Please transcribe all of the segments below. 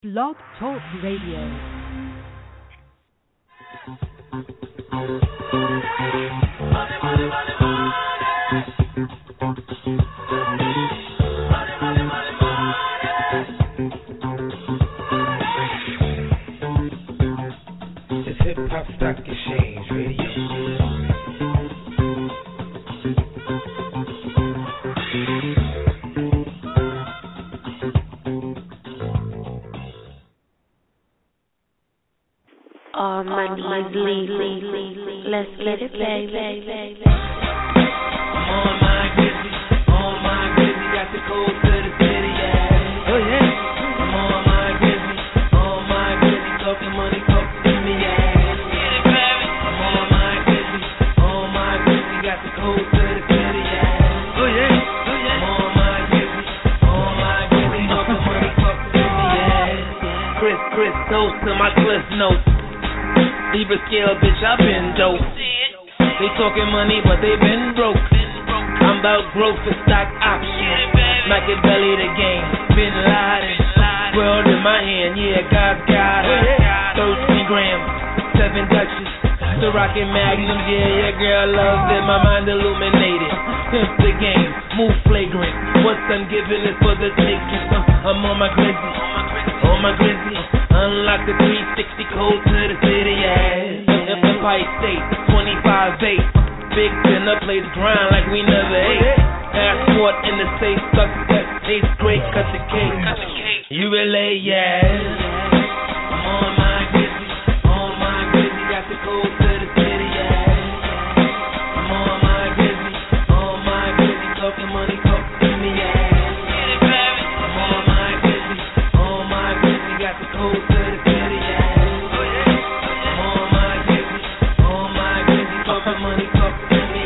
Blog Talk Radio. It's Hip Hop Stock Exchange Radio. All money is legal. Let's get it, baby. On my grizzly, got the code to the city, yeah. Oh yeah. I'm on my grizzly, talking money, talk to me, yeah. Get it, baby. I'm on my grizzly, got the code to the city, yeah. Oh yeah. I'm on my grizzly, talking money, talk to me, yeah. Chris, toast to my Cliff Notes. Libra scale, bitch, I've been dope. They talking money, but they been broke. I'm about growth for stock options. Machiavelli the game, Bin Laden. World in my hand, yeah, God's got it. 13 grams, 7 Dutches. The rocket magnums, yeah, girl loves it. My mind illuminated. Pimp the game, move flagrant. What's ungiven is for the taking. I'm on my grizzly. Unlock the 360 code to the city, yeah. Empire State, 25-8. Big dinner, plays grind like we never ate. Passport in the safe, success, 8th grade, cut the cake. You relate, yeah. I'm on my grizzly, got the code to the city, yeah. I'm on my grizzly, talking money, talk to me, yeah. I'm on my grizzly, got the code to the city, yeah. I'm on my grizzly, talking money, talk to me,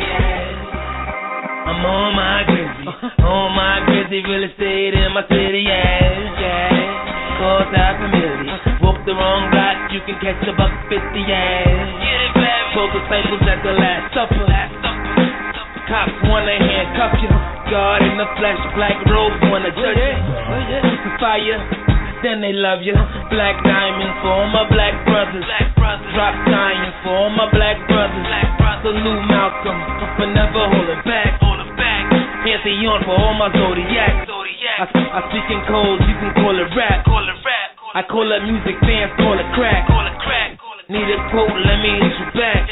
yeah. I'm on my grizzly, real estate in my city, yeah. Cost $500,000. Woke the wrong block, you can catch $150, yeah. Focus cycles at the Last Supper. Cops wanna handcuff you. God in the flesh, black robes wanna judge you. Crucify you, then they love you. Black diamonds for all my black brothers. Drop science for all my black brothers. Salute Malcolm, but never hold it back. Pantheon for all my zodiacs. I speak in codes, you can call it rap. I call it music, fans call it crack. Need a quote, let me hit you back.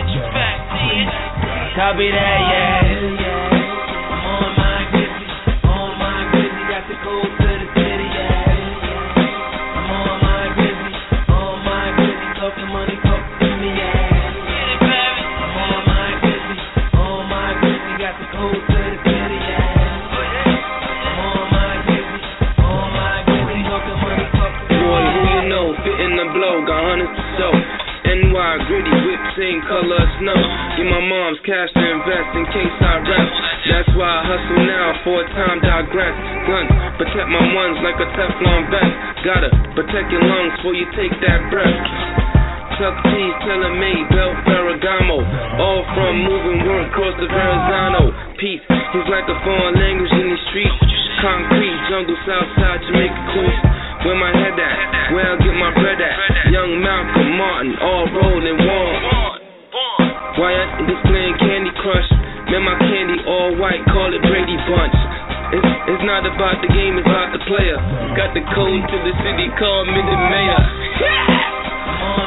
Copy that, yeah. I'm on my grizzly, got the code to the city, yeah. I'm on my grizzly, talking money, talk to me, yeah. I'm on my grizzly, got the code to the city, yeah. I'm on my grizzly, talking money, talk to me. Boy, who you know, fitting the blow, got hundreds to show. NY gritty, whip, same color of snow. Get my mom's cash to invest in case I rap. That's why I hustle now, for a time digress. Guns, protect my ones like a Teflon vest. Gotta protect your lungs before you take that breath. Chuck T's, tailor-made, belt Ferragamo. All from moving work across the Verrazano. Peace, he's like a foreign language in the streets. Concrete, jungle, Southside, Jamaica coast. Where my head at? Where I get my bread at? Young Malcolm Martin, all rolled and warm. Why I displaying Candy Crush? Man, my candy all white, call it Brady Bunch. It's not about the game, it's about the player. Got the code to the city, called me the mayor. I'm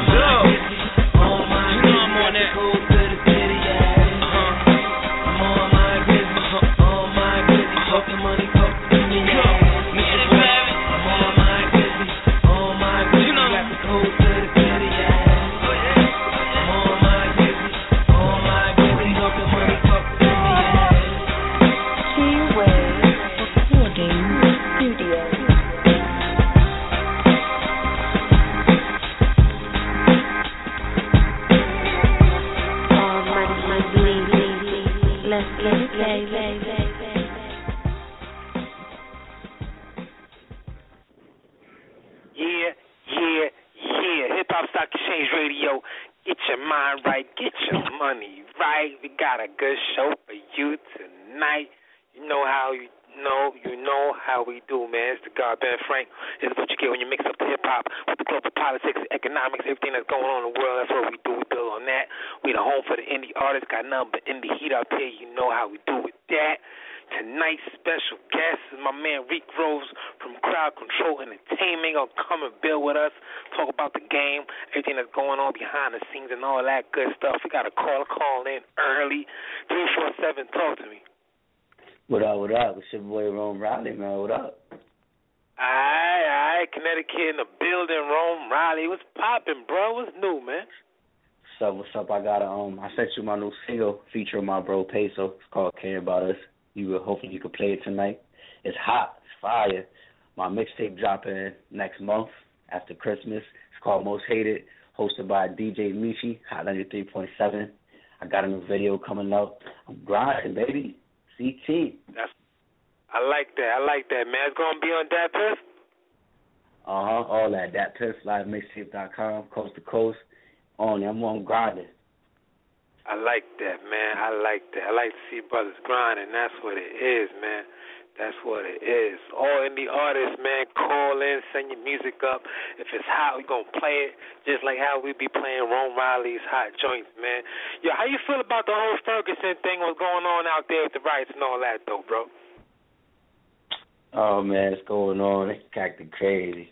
on that code to the city, yeah. I'm on my grizzly, talking money, talk to me, yeah. Yeah. Hip Hop Stock Exchange Radio. Get your mind right, get your money right. We got a good show for you tonight. You know how You know how we do, man. It's the God Ben Frank. This is what you get when you mix up the hip-hop with the global politics, economics, everything that's going on in the world. That's what we do. We build on that. We the home for the indie artists. Got nothing but indie heat out here. You know how we do with that. Tonight's special guest is my man Reek Rose from Crowd Control Entertainment. Gonna come and build with us, talk about the game, everything that's going on behind the scenes and all that good stuff. We got a call in early. 347, talk to me. What up? It's your boy Rome Riley, man. What up? Alright, Connecticut in the building, Rome Riley. What's poppin', bro? What's new, man? What's up? I got I sent you my new single featuring my bro Peso. It's called Care About Us. Hopefully you can play it tonight. It's hot. It's fire. My mixtape dropping next month after Christmas. It's called Most Hated, hosted by DJ Michi, Hot 93.7. I got a new video coming out. I'm grinding, baby. CT. I like that, man. It's going to be on Dat Piff? All that. Dat Piff, livemixtape.com, coast to coast. I'm grinding. I like that, man. I like to see brothers grinding. That's what it is, man. That's what it is. All indie artists, man, call in, send your music up. If it's hot, we're going to play it just like how we be playing Rome Riley's hot joints, man. Yo, how you feel about the whole Ferguson thing, what's going on out there with the riots and all that, though, bro? Oh, man, it's going on. It's acting crazy.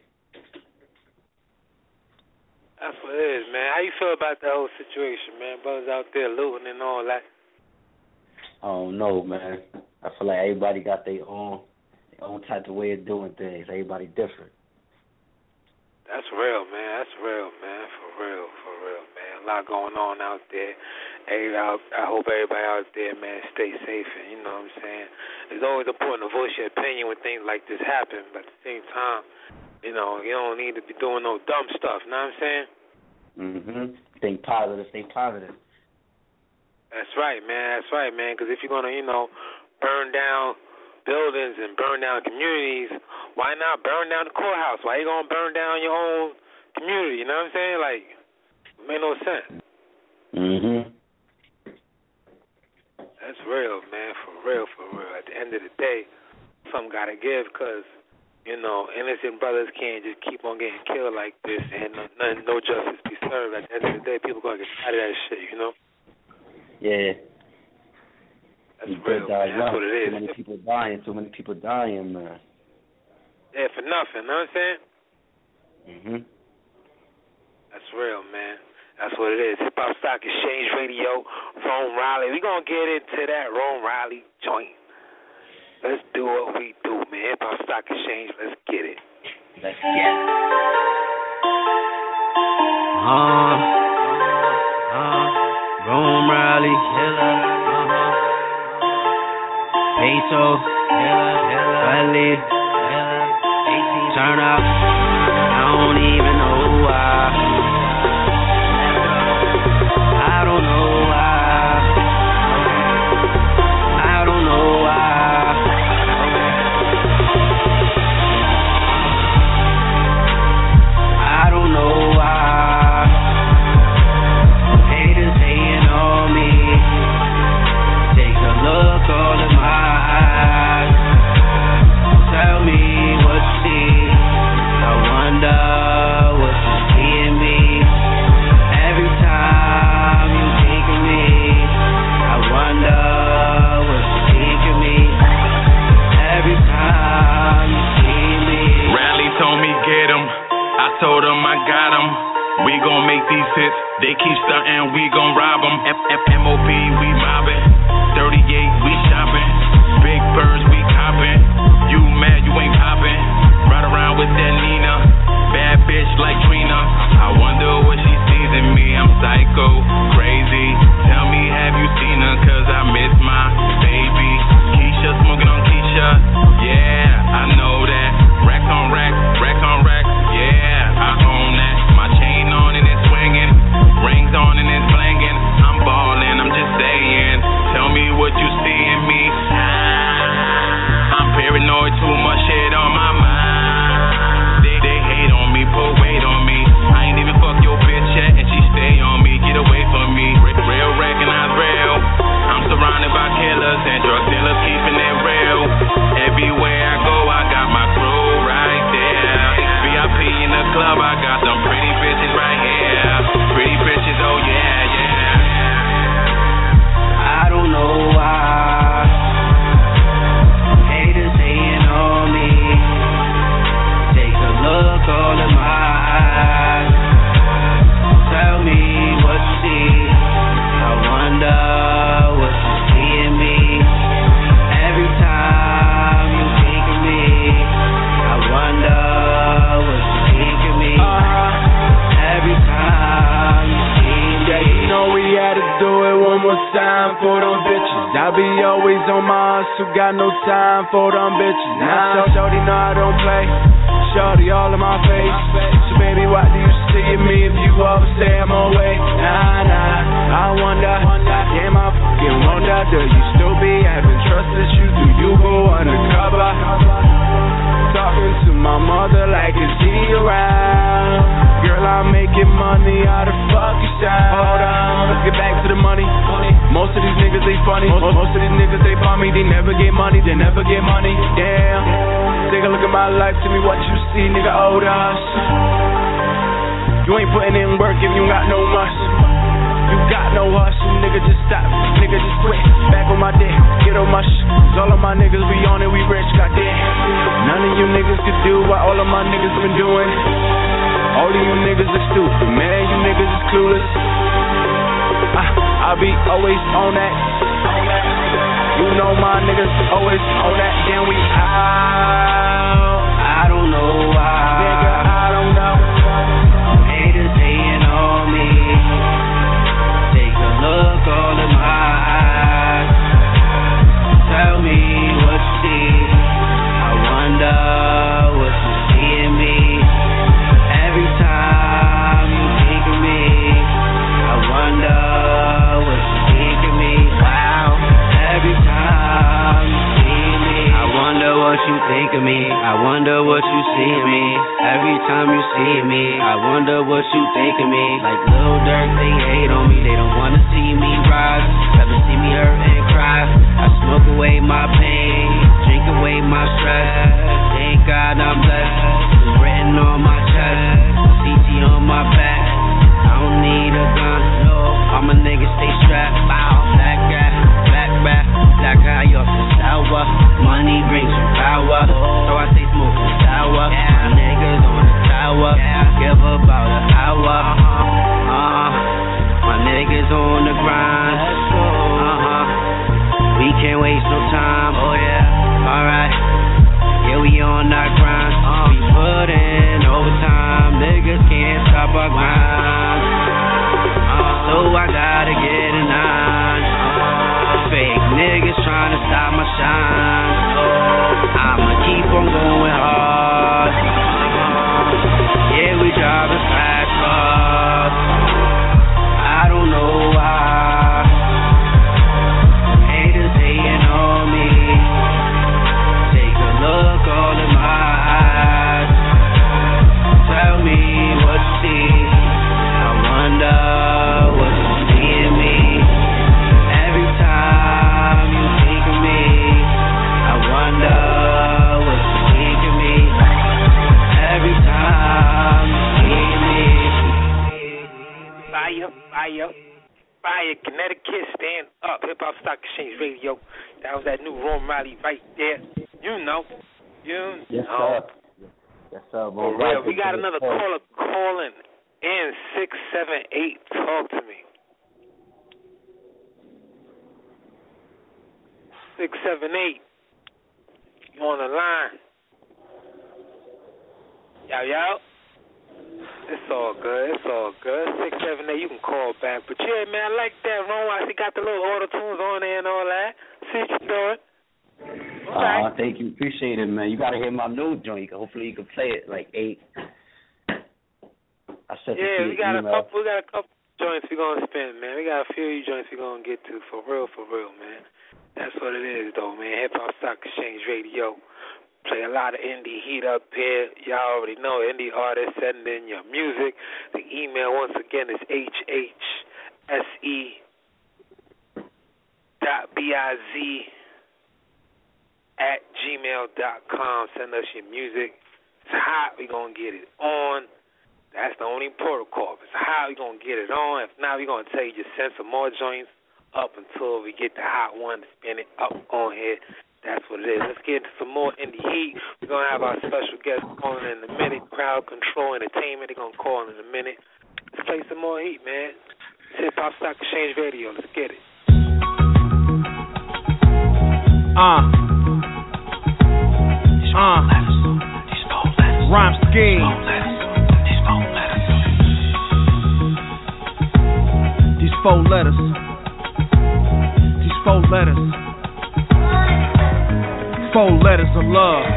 That's what it is, man. How you feel about the whole situation, man? Brothers out there looting and all that. I don't know, man. I feel like everybody got their own type of way of doing things. Everybody different. That's real, man. For real, man. A lot going on out there. I hope everybody out there, man, stay safe. And you know what I'm saying? It's always important to voice your opinion when things like this happen, but at the same time, you know, you don't need to be doing no dumb stuff, you know what I'm saying? Think positive. That's right, man, because if you're going to, you know, burn down buildings and burn down communities, why not burn down the courthouse? Why you going to burn down your own community, you know what I'm saying? Like, it made no sense. That's real, man, for real. At the end of the day, something got to give because, you know, innocent brothers can't just keep on getting killed like this and no justice be served. At the end of the day, people going to get tired of that shit, you know? Yeah. That's real, man. That's what it is. Too many people dying, man. Yeah, for nothing, you know what I'm saying? That's real, man. That's what it is. Hip Hop Stock Exchange Radio, Rome Riley. We're going to get into that Rome Riley joint. Let's do what we do, man. Hip Hop Stock Exchange, let's get it. Let's get it. Rome Riley, Peso, Riley, turn up. I don't even know why. I don't know why. I don't know why. I don't know why. Haters hating on me. Take a look all in my eyes. Tell me what you see. I wonder what you see in me. Every time you think of me, I wonder what you think of me. Every time you see me. Rally told me get 'em. I told him I got 'em. We gon' make these hits. They keep stuntin', we gon' rob 'em. MOB, we mobbin'. 38, we shopping. Big birds, we copping. You mad, you ain't popping. Ride around with that Nina. Bad bitch like Trina. I wonder what she sees in me. I'm psycho, crazy. Tell me, have you seen her? Cause I miss my baby. Keisha, smoking on Keisha. Yeah, I know that. Racks on racks, racks on racks. Yeah, I own that. My chain on and it's swinging. Rings on and it's flanging. I'm ballin', I'm just saying. got them pretty bitches right here. Pretty bitches, oh yeah, yeah. I don't know why haters hating on me. Take a look all in my eyes. Tell me what you see. I wonder what you see in me. Every time you think of me, I wonder what you think of me. Every time you see me. Yeah, you know we had to do it one more time for them bitches. I be always on my hustle, got no time for them bitches. Now shorty know I don't play, shorty all in my face. So baby, why do you see me if you always say I'm away? Nah, I wonder, damn I fucking wonder, do you still be having trust issues? Do you go undercover? Talking to my mother like, is he around? Girl, I'm making money, how the fuck you sound? Hold on, let's get back to the money. Most of these niggas, they funny. Most of these niggas, they bummy. They never get money, they never get money. Damn. Take a look at my life, tell me what you see, nigga, old us. You ain't putting in work if you got no muscle. You got no hustle, nigga, just stop. Nigga, just quit. Back on my dick, get on my shit. Cause all of my niggas, we on it, we rich, goddamn. None of you niggas could do what all of my niggas been doing. All of you niggas are stupid, man, you niggas is clueless. I'll be always on that. You know my niggas always on that. Then we out. I don't know why. Nigga, I don't know. Haters hating on me. Take a look all in my eyes. Tell me what you see. I wonder what you see in me. Every time you think of me, I wonder what you think of me. Wow. Every time you see me, I wonder what you think of me. I wonder what you see in me. Every time you see me, I wonder what you think of me. Like Lil Durk, they hate on me. They don't wanna see me rise. Rather see me hurt and cry. I smoke away my pain, drink away my stress. Thank God I'm blessed. It's written on my chest, CT on my back. I don't need a gun, no. All my niggas stay strapped. Bow, black guy, black rap, black guy off the sour. Money brings you power, so I stay smoking sour. My niggas on the tower, give about an hour. My niggas on the grind. We can't waste no time. Oh yeah, alright. Yeah, we on our grind. We put in overtime. Niggas can't stop our grind. So I gotta get a 9. Fake niggas trying to stop my shine. I'ma keep on going hard. Yeah, we driving fast cars. I don't know why. Haters hating on me. Take a look all in my eyes. Tell me what you see. I wonder what you see in me. Every time you think of me, I wonder what you think of me. Every time you see me. Fire, Connecticut, stand up. Hip Hop Stock Exchange Radio. That was that new Ron Riley right there. You know. Yes, sir. Yes, sir. For real. We got another caller calling in 678. Talk to me. 678. You on the line? Yo. It's all good. 678, you can call back. But yeah, man, I like that, Ron. I see got the little auto-tunes on there and all that. See what you're doing. Right. Thank you. Appreciate it, man. You got to hear my new joint. Hopefully you can play it like 8. We got a couple joints we're going to spin, man. We got a few joints we're going to get to. For real, man. That's what it is, though, man. Hip Hop Stock Exchange Radio. Play a lot of indie heat up here. Y'all already know indie artists. Send in your music. The email, once again, is hhse.biz@gmail.com. Send us your music. It's hot. We're going to get it on. That's the only protocol. It's how you going to get it on. If not, we're going to tell you just send some more joints up until we get the hot one to spin it up on here. That's what it is. Let's get into some more indie heat. We're going to have our special guest calling in a minute. Crowd Control Entertainment. They're going to call in a minute. Let's play some more heat, man. It's Hip Hop Stock Exchange Radio. Let's get it. Rhyme scheme. These four letters. These four letters. Four letters of love.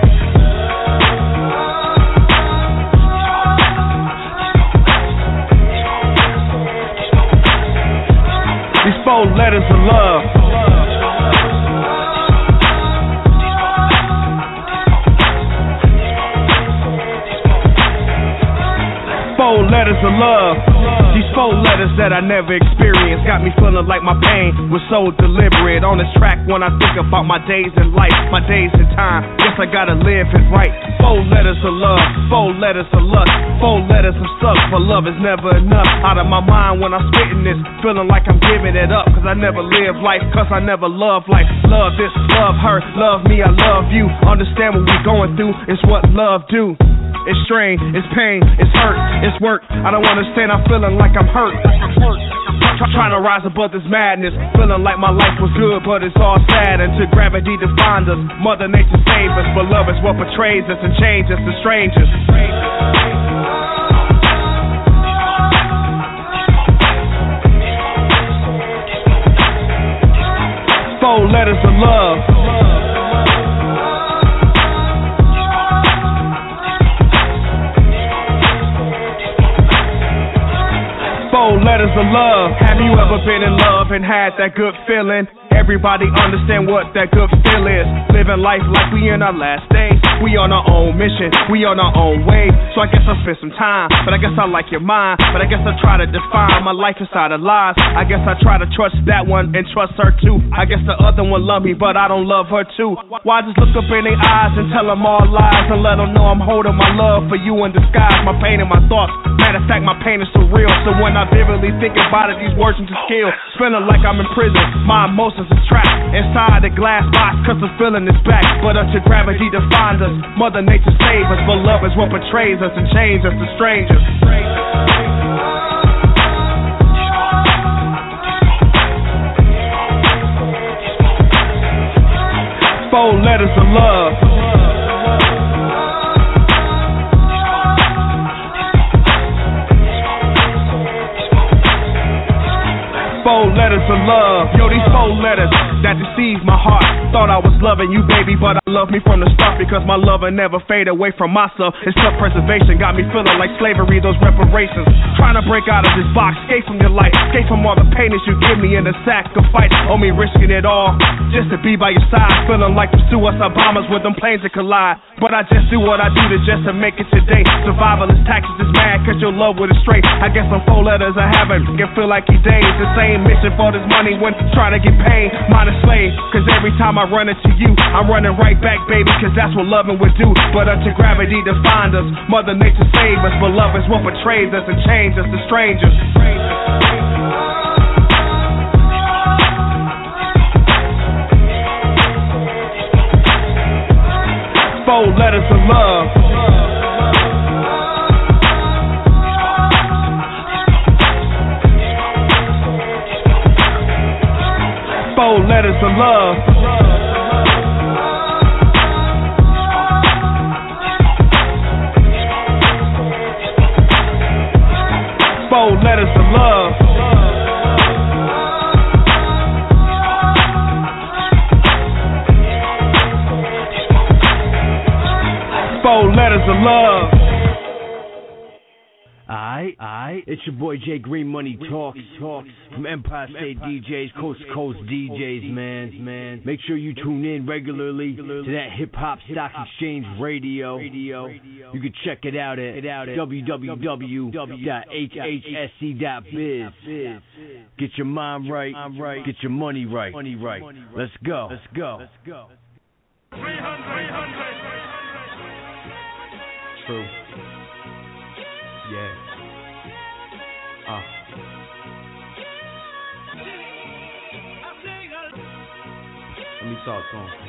These four letters of love. Four letters of love. These four letters that I never experienced got me feeling like my pain was so deliberate. On this track when I think about my days in life, my days in time, guess I gotta live it right. Four letters of love, four letters of lust, four letters of suck, but love is never enough. Out of my mind when I'm spitting this, feeling like I'm giving it up, cause I never lived life, cause I never loved life. Love this, love her, love me, I love you. Understand what we're going through, it's what love do. It's strain, it's pain, it's hurt, it's work. I don't understand, I'm feeling like I'm hurt. Trying to rise above this madness, feeling like my life was good, but it's all sad. Until gravity defined us, Mother Nature saved us. But love is what betrays us and changes us to strangers. Four letters of love. Four letters of love. Have you ever been in love and had that good feeling? Everybody understand what that good feel is. Living life like we in our last days. We on our own mission, we on our own way. So I guess I'll spend some time, but I guess I like your mind. But I guess I try to define my life inside of lies. I guess I try to trust that one and trust her too. I guess the other one love me, but I don't love her too. Why just look up in their eyes and tell them all lies and let them know I'm holding my love for you in disguise. My pain and my thoughts, matter of fact, my pain is so real. So when I vividly think about it, these words into skill. Feeling like I'm in prison, my emotions are trapped inside a glass box, cause the feeling is back. But until gravity defines us, Mother Nature saves us. But love is what betrays us and changes us to strangers. Four letters of love. Four letters of love. Yo, these four letters that deceive my heart. Thought I was loving you, baby, but I love me from the start, because my lover never fade away from myself. It's self-preservation got me feeling like slavery, those reparations. Trying to break out of this box, escape from your life, escape from all the pain that you give me in the sacrifice. Oh, me risking it all just to be by your side. Feeling like the suicide bombers with them planes that collide. But I just do what I do just to make it today. Survival is taxes is mad, cause your love with it straight. I guess some four letters I haven't can feel like he days. The same mission for this money when trying to get paid. Mine is slave, cause every time I run into you, I'm running right back, baby, cause that's what loving would do. But until gravity defined us, Mother Nature saved us. But love is what betrays us and changes us to strangers. Four letters of love. Four letters of love. Four letters of love. Four letters of love. Alright, it's your boy Jay Green Money Talks from Empire State DJs, Coast to Coast DJs, man. Make sure you tune in regularly to that Hip Hop Stock Exchange Radio. You can check it out at www.hhsc.biz. Get your mind right, get your money right. Let's go. 300. True. Yeah. Let me talk to him.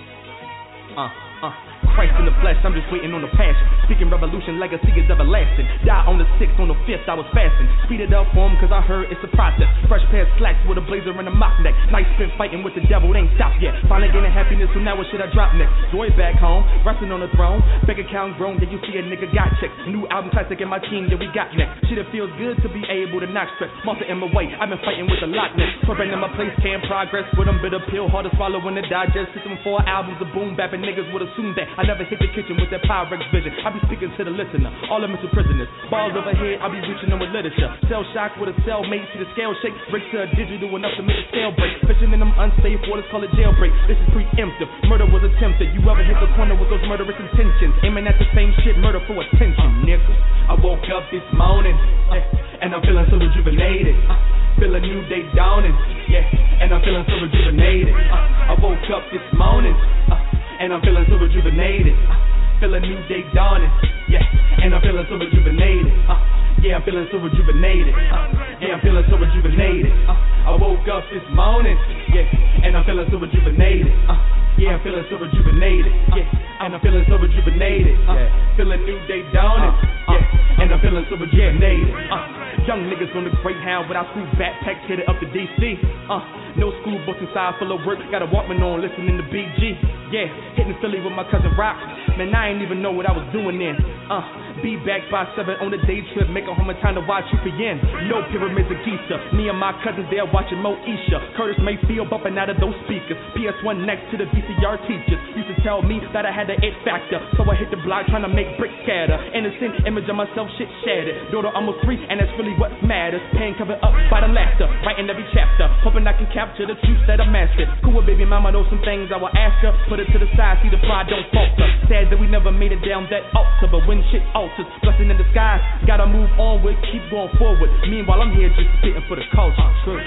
Christ in the flesh, I'm just waiting on the passion. Speaking revolution, legacy is everlasting. Die on the 6th, on the 5th, I was fasting. Speed it up for him, cause I heard it's a process. Fresh pair of slacks with a blazer and a mock neck. Night spent fighting with the devil, it ain't stopped yet. Finally gaining happiness, so now what should I drop next? Joy back home, resting on the throne. Bank account grown, yeah, you see a nigga got checks. A new album classic in my team, yeah, we got next. Shit, it feels good to be able to knock stress. Monster in my way, I've been fighting with the Loch Ness. Swerving in my place, can't progress. With them bitter pill, hard to swallow when it digest. System 4 albums of boom bapping, niggas would assume that I never hit the kitchen with that Pyrex vision. I be speaking to the listener, all the mental prisoners. Balls overhead, I be reaching them with literature. Cell shock with a cellmate, see the scale shake. Break to a digital enough to make the scale break. Fishing in them unsafe waters, call it jailbreak. This is preemptive, murder was attempted. You ever hit the corner with those murderous intentions? Aiming at the same shit, murder for attention, nigga. I woke up this morning, and I'm feeling so rejuvenated. Feel a new day dawning, and I'm feeling so rejuvenated. I woke up this morning, and I'm feeling so rejuvenated. Feel a new day dawning, and I'm feeling so rejuvenated. I'm feeling so rejuvenated. I'm feeling so rejuvenated. I woke up this morning, and I'm feeling so rejuvenated. I'm feeling so rejuvenated. And I'm feeling so rejuvenated. Feel a new day dawning, and I'm feeling so rejuvenated. Young niggas on the Greyhound with our school backpacks headed up to DC. No school bus inside full of work. Got a Walkman on listening to BG. Hitting Philly with my cousin Rock. Man, I ain't even know what I was doing then. Be back by 7 on the day trip. Make it home in time to watch UPN. No pyramids of Giza. Me and my cousins there watching Moesha. Curtis Mayfield bumping out of those speakers. PS1 next to the VCR teachers. Used to tell me that I had the it factor. So I hit the block trying to make bricks scatter. Innocent image of myself, shit shattered. Daughter almost free, and that's really what matters. Pain covered up by the laughter. Writing every chapter. Hoping I can capture the truth that I mastered. Cool with baby mama, know some things I will ask her. Put it to the side, see the pride don't falter. Sad that we never made it down that altar. But when shit alters, blessing in disguise. Gotta move onward, keep going forward. Meanwhile, I'm here just spitting for the culture.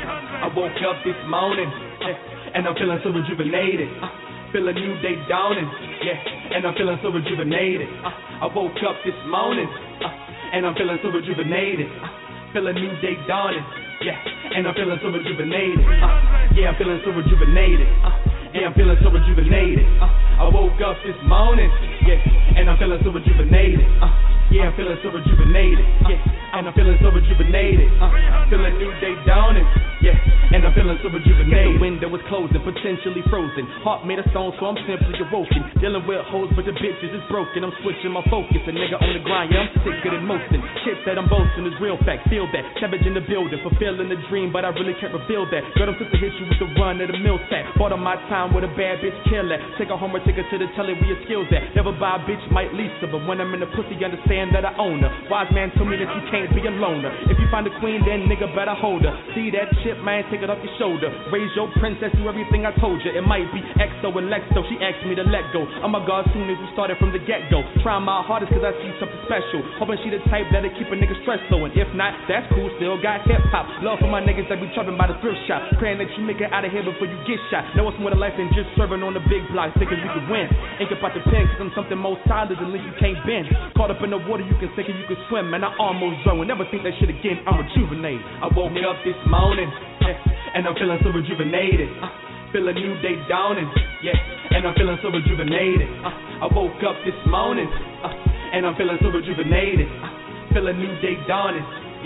I woke up this morning, and I'm feeling so rejuvenated. Feel a new day dawning, and I'm feeling so rejuvenated. I woke up this morning, and I'm feeling so rejuvenated. Feel a new day dawning, and I'm feeling so rejuvenated. I'm feeling so rejuvenated. I'm feeling so rejuvenated. I woke up this morning, and I'm feeling so rejuvenated. I'm feeling so rejuvenated. And I'm feeling so rejuvenated. Feel a new day dawning. And I'm feeling so rejuvenated. The window is closing, potentially frozen. Heart made of stone, so I'm simply awoken. Dealing with hoes, but the bitches is broken. I'm switching my focus. A nigga on the grind, I'm sicker than most. Shit that I'm boasting is real fact. Feel that. Savage in the building, fulfilling the dream, but I really can't reveal that. Girl, I'm sister hit you with the run of the mill sack. Bought on my time with a bad bitch kill that. Take her home or take her to the telly where your skills at. Never buy a bitch, might lease her, but when I'm in the pussy, understand that I own her. Wise man told me that you can't be a loner. If you find a queen, then nigga better hold her. See that chip, man, take it off your shoulder. Raise your princess, do everything I told you. It might be XO and Lexo, she asked me to let go. Oh my God, soon as we started from the get-go. Trying my hardest cause I see something special. Hoping she the type that'll keep a nigga stress low. And if not, that's cool, still got hip-hop. Love for my niggas that be trapping by the thrift shop. Praying that you make it out of here before you get shot. Know it's more to life than just serving on the big block. Thinking you can win. Ink about the pen cause I'm something more solid than you can't bend. Caught up in the water, you can sink and you can swim. Man, I almost drowned. Never think that shit again. I'm rejuvenated. I woke up this morning, and I'm feeling so rejuvenated. Feel a new day dawning, and I'm feeling so rejuvenated. I woke up this morning, and I'm feeling so rejuvenated. Feel a new day dawning,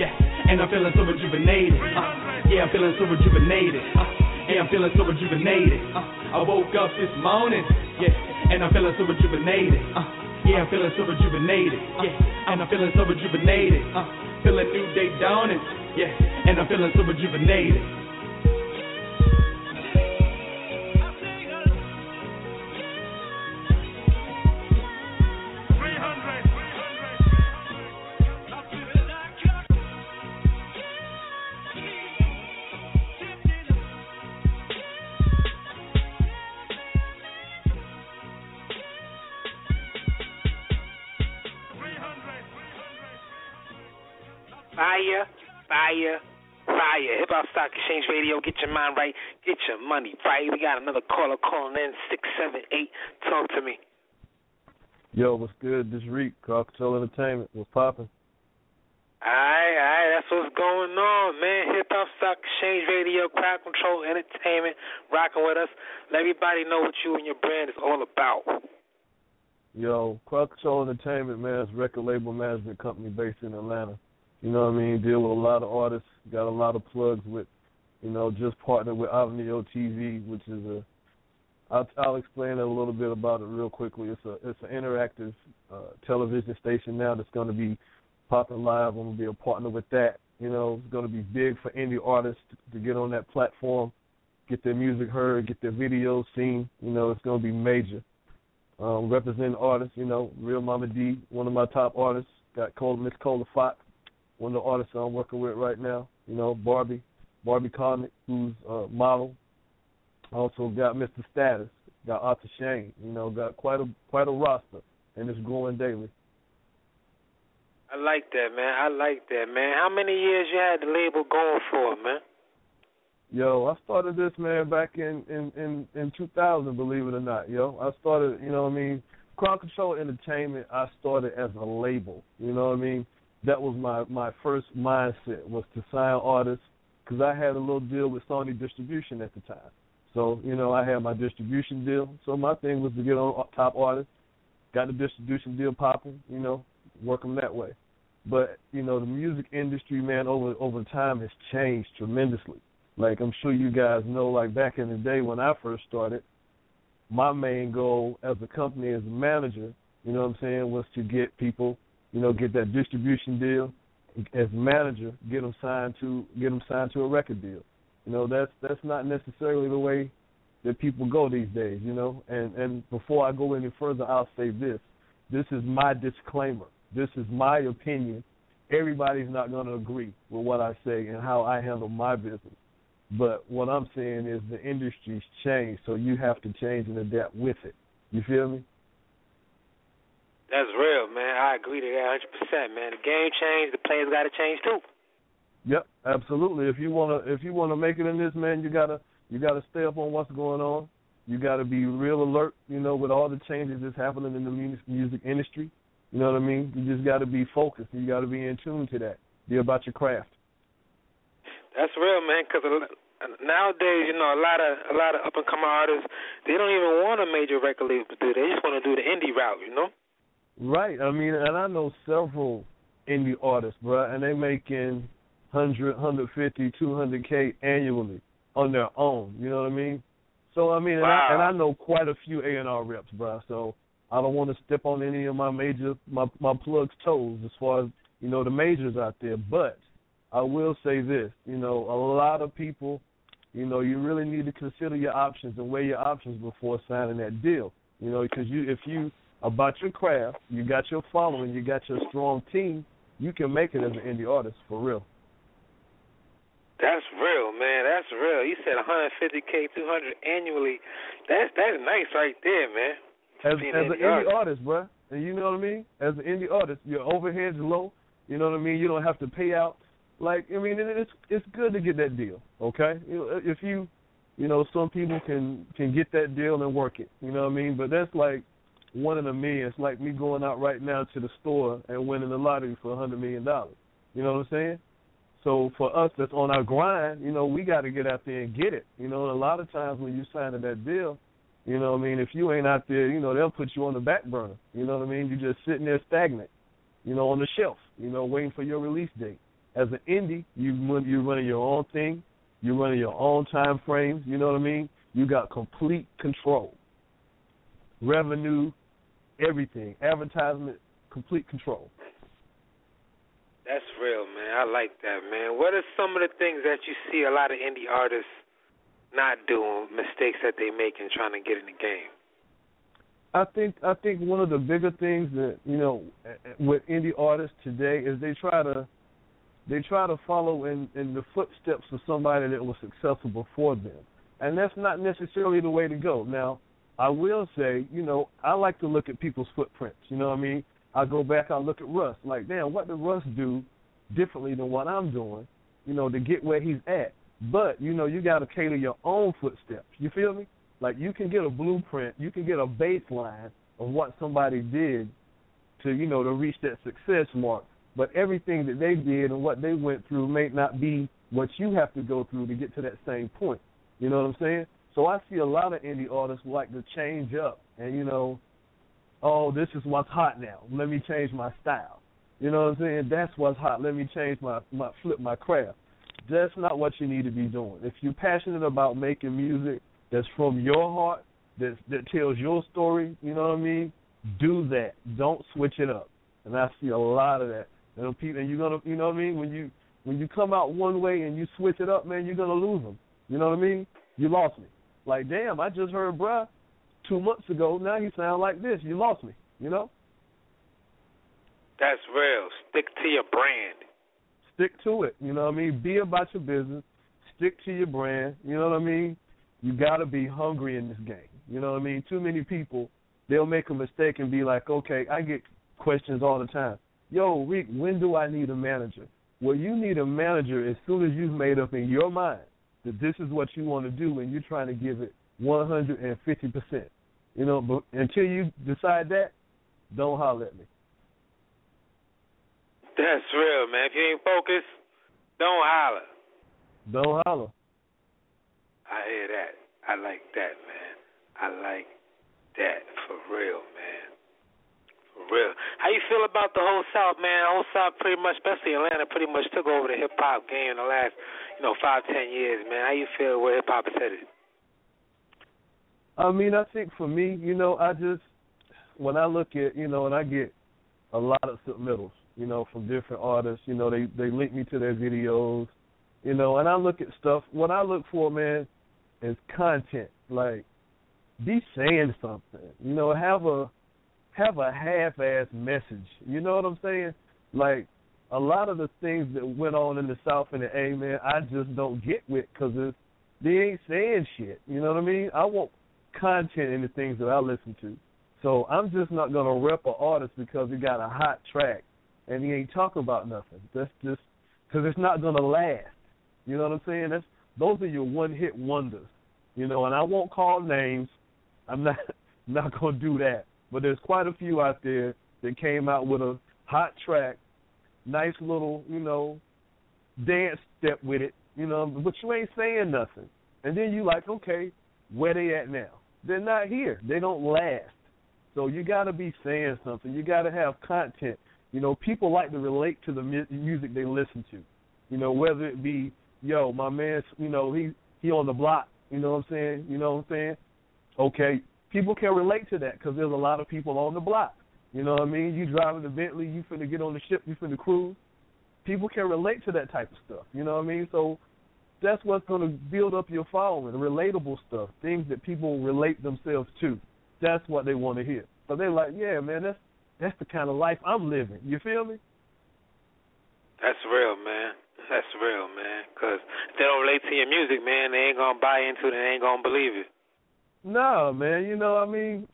and I'm feeling so rejuvenated. I'm feeling so rejuvenated. I'm feeling so rejuvenated. I woke up this morning, and I'm feeling so rejuvenated. I'm feeling so rejuvenated. And I'm feeling so rejuvenated. Feel a new day dawning. And I'm feeling so rejuvenated. Fire, fire, fire. Hip Hop Stock Exchange Radio. Get your mind right. Get your money right. We got another caller calling in, 678. Talk to me. Yo, what's good? This is Reek, Carcassonne Entertainment. What's poppin'? All right. That's That's what's going on, man. Hip Hop Stock Exchange Radio, Crowd Control Entertainment, rocking with us. Let everybody know what you and your brand is all about. Yo, Crowd Control Entertainment, man, is a record label management company based in Atlanta. You know what I mean? Deal with a lot of artists, got a lot of plugs with, you know, just partnered with Avenue TV, which is I'll explain a little bit about it real quickly. It's an interactive television station now that's going to be popping live. I'm going to be a partner with that. You know, it's going to be big for indie artists to get on that platform, get their music heard, get their videos seen. You know, it's going to be major. Representing artists, you know, Real Mama D, one of my top artists. Got Miss Cola Fox, one of the artists I'm working with right now. You know, Barbie Connick, who's a model. Also got Mr. Status, got Arthur Shane. You know, got quite a roster, and it's growing daily. I like that, man. How many years you had the label going for, man? Yo, I started this, man, back in 2000, believe it or not, yo. I started, you know what I mean, Crowd Control Entertainment, I started as a label, you know what I mean? That was my first mindset, was to sign artists, because I had a little deal with Sony Distribution at the time. So, you know, I had my distribution deal. So my thing was to get on top artists, got the distribution deal popping, you know, work them that way. But, you know, the music industry, man, over time has changed tremendously. Like, I'm sure you guys know, like, back in the day when I first started, my main goal as a company, as a manager, you know what I'm saying, was to get people, you know, get that distribution deal. As a manager, get them signed to a record deal. You know, that's not necessarily the way that people go these days, you know. And before I go any further, I'll say this. This is my disclaimer. This is my opinion. Everybody's not going to agree with what I say and how I handle my business. But what I'm saying is the industry's changed, so you have to change and adapt with it. You feel me? That's real, man. I agree to that 100%, man. The game changed, the players got to change too. Yep, absolutely. If you wanna make it in this, man, you gotta stay up on what's going on. You gotta be real alert, you know, with all the changes that's happening in the music industry. You know what I mean? You just gotta be focused. You gotta be in tune to that. Be about your craft. That's real, man. Because nowadays, you know, a lot of up and coming artists, they don't even want a major record label to do. They just want to do the indie route, you know. Right. I mean, and I know several indie artists, bro, and they making 100, 150, 200K annually on their own. You know what I mean? So I mean, wow. and I know quite a few A&R reps, bro. So I don't want to step on any of my my plugs' toes as far as, you know, the majors out there. But I will say this, you know, a lot of people, you know, you really need to consider your options and weigh your options before signing that deal. You know, because if you about your craft, you got your following, you got your strong team, you can make it as an indie artist for real. That's real, man. That's real. You said 150K, 200 annually. That's nice right there, man. As an indie artist, bro. And you know what I mean? As an indie artist, your overhead's low. You know what I mean? You don't have to pay out. Like, I mean, it's good to get that deal, okay? You know, if you know, some people can get that deal and work it. You know what I mean? But that's like one in a million. It's like me going out right now to the store and winning the lottery for $100 million. You know what I'm saying? So for us that's on our grind, you know, we got to get out there and get it. You know, and a lot of times when you sign that deal, you know what I mean, if you ain't out there, you know, they'll put you on the back burner. You know what I mean? You're just sitting there stagnant, you know, on the shelf, you know, waiting for your release date. As an indie, you're running your own thing. You're running your own time frames. You know what I mean? You got complete control. Revenue, everything. Advertisement, complete control. That's real, man. I like that, man. What are some of the things that you see a lot of indie artists not doing, mistakes that they make in trying to get in the game? I think one of the bigger things that, you know, with indie artists today is they try to follow in the footsteps of somebody that was successful before them. And that's not necessarily the way to go. Now, I will say, you know, I like to look at people's footprints. You know what I mean? I go back, I look at Russ. Like, damn, what did Russ do differently than what I'm doing, you know, to get where he's at? But, you know, you got to cater your own footsteps. You feel me? Like, you can get a blueprint. You can get a baseline of what somebody did to, you know, to reach that success mark. but everything that they did and what they went through may not be what you have to go through to get to that same point. You know what I'm saying? So I see a lot of indie artists who like to change up and, you know, oh, this is what's hot now. Let me change my style. You know what I'm saying? That's what's hot. Let me change flip my craft. That's not what you need to be doing. If you're passionate about making music that's from your heart, that tells your story, you know what I mean? Do that. Don't switch it up. And I see a lot of that. And people, and you're gonna, you know what I mean? When you come out one way and you switch it up, man, you're gonna lose them. You know what I mean? You lost me. Like, damn, I just heard bruh 2 months ago. Now he sound like this. You lost me. You know? That's real. Stick to your brand. Stick to it. You know what I mean? Be about your business. Stick to your brand. You know what I mean? You got to be hungry in this game. You know what I mean? Too many people, they'll make a mistake and be like, okay, I get questions all the time. Yo, Rick, when do I need a manager? Well, you need a manager as soon as you've made up in your mind that this is what you want to do and you're trying to give it 150%. You know, but until you decide that, don't holler at me. That's real, man. If you ain't focused, don't holler. Don't holler. I hear that. I like that, man. I like that for real, man. For real. How you feel about the whole South, man? The whole South pretty much, especially Atlanta, pretty much took over the hip-hop game in the last, 5-10 years, man. How you feel where hip-hop is headed? I mean, I think for me, when I look at, and I get a lot of submittals, from different artists, they link me to their videos, and I look at stuff. What I look for, man, is content. Like, be saying something. Have a half-ass message. You know what I'm saying? Like, a lot of the things that went on in the South and the A, man, I just don't get with because they ain't saying shit. You know what I mean? I want content in the things that I listen to. So I'm just not going to rep an artist because he got a hot track and he ain't talking about nothing. That's just because it's not going to last. You know what I'm saying? Those are your one-hit wonders. And I won't call names. I'm not going to do that. But there's quite a few out there that came out with a hot track, nice little, dance step with it, but you ain't saying nothing. And then you like, okay, where they at now? They're not here. They don't last. So you got to be saying something. You got to have content. People like to relate to the music they listen to. Whether it be, my man's, he on the block. You know what I'm saying? Okay, people can relate to that because there's a lot of people on the block. You know what I mean? You driving the Bentley, you finna get on the ship, you finna cruise. People can relate to that type of stuff. You know what I mean? So that's what's going to build up your following, relatable stuff, things that people relate themselves to. That's what they want to hear. So they're like, yeah, man, that's the kind of life I'm living. You feel me? That's real, man. That's real, man. Because if they don't relate to your music, man, they ain't going to buy into it and they ain't going to believe it. No, man,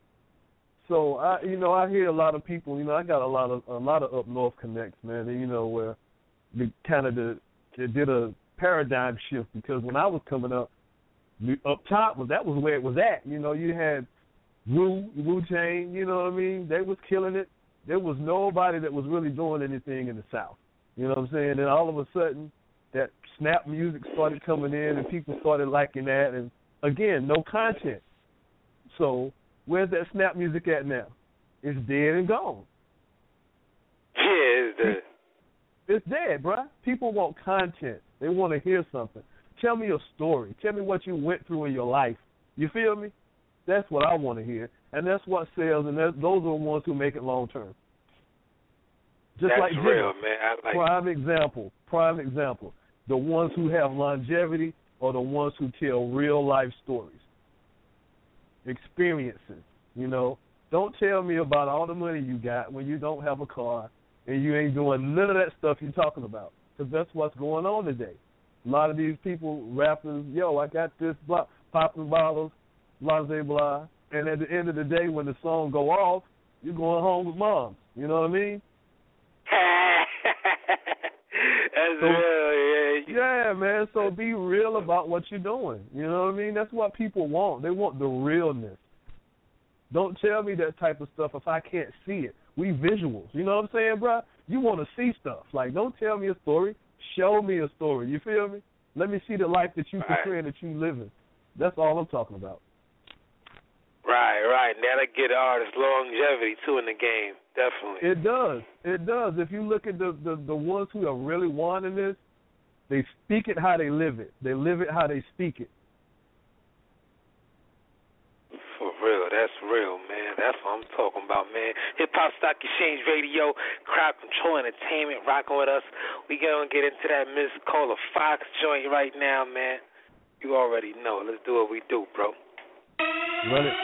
so I hear a lot of people, I got a lot of up north connects, man, where they they did a paradigm shift because when I was coming up top, that was where it was at. You had Wu-Tang, you know what I mean? They was killing it. There was nobody that was really doing anything in the South. You know what I'm saying? And all of a sudden, that snap music started coming in and people started liking that. And, again, no content. So where's that snap music at now? It's dead and gone. Yeah, it's dead. It's dead, bruh. People want content. They want to hear something. Tell me your story. Tell me what you went through in your life. You feel me? That's what I want to hear. And that's what sells, and those are the ones who make it long term. Just that's like real, Jigga. Man. I like Prime example. The ones who have longevity are the ones who tell real life stories, experiences. Don't tell me about all the money you got when you don't have a car and you ain't doing none of that stuff you're talking about, because that's what's going on today. A lot of these people, rappers, I got this, blah, popping bottles, blah, blah, blah, and at the end of the day, when the song go off, you're going home with mom. You know what I mean? That's real, yeah. Yeah, man, so be real about what you're doing. You know what I mean? That's what people want. They want the realness. Don't tell me that type of stuff if I can't see it. We visuals. You know what I'm saying, bro? You want to see stuff. Like, don't tell me a story. Show me a story. You feel me? Let me see the life that you portray and that you living. That's all I'm talking about. Right. And that'll get artists longevity, too, in the game. Definitely. It does. If you look at the ones who are really wanting this, they speak it how they live it. They live it how they speak it. For real. That's real, man. That's what I'm talking about, man. Hip Hop Stock Exchange Radio, Crowd Control Entertainment, rocking with us. We gonna get into that Miss Cola Fox joint right now, man. You already know. Let's do what we do, bro. Run it.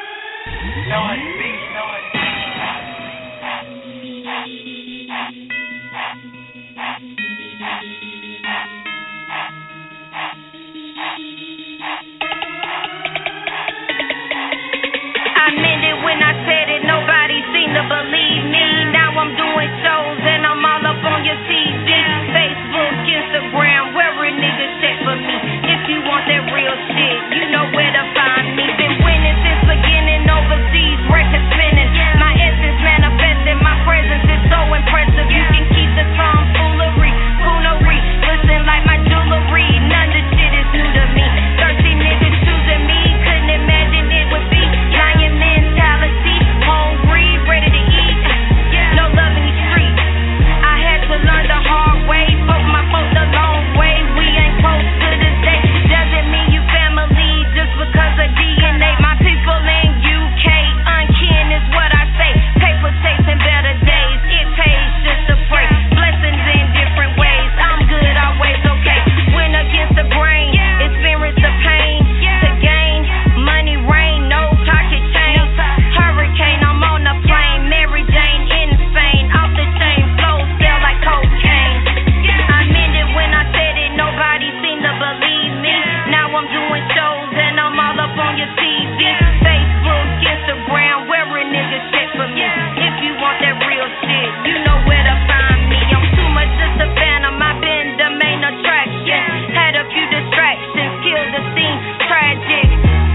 I meant it when I said it, nobody seemed to believe me. Now I'm doing shows and I'm all up on your TV, Facebook, Instagram, where a nigga check for me. If you want that real shit, you know where to find me. Been winning since beginning, overseas record spinning. My essence manifested, my presence is so impressive. You can keep the tomfoolery, coonery, listen like my jewelry. None of the shit is new to me. 13 niggas choosing me, couldn't imagine it would be. Lion mentality, hungry, ready to eat. No love in these streets. I had to learn the hard way, broke my boat the long way. We ain't close to this day. Doesn't mean you family just because of DNA. My people in UK, unkin is what I say. Paper chasing better days. It pays just to pray. Blessings in different ways. I'm good always, okay. Went against the grain, experience the pain to gain money, rain, no pocket change. Hurricane, I'm on the plane. Mary Jane in Spain, off the chain, flow sell like cocaine. I meant it when I said it, nobody seemed to believe me. Now I'm doing shows and I'm all up on your TV, Facebook, Instagram, where a nigga check for me. If you want that real shit, you know where to find me. I'm too much just a phantom, I've been the main attraction. Had a few distractions, killed the scene, tragic.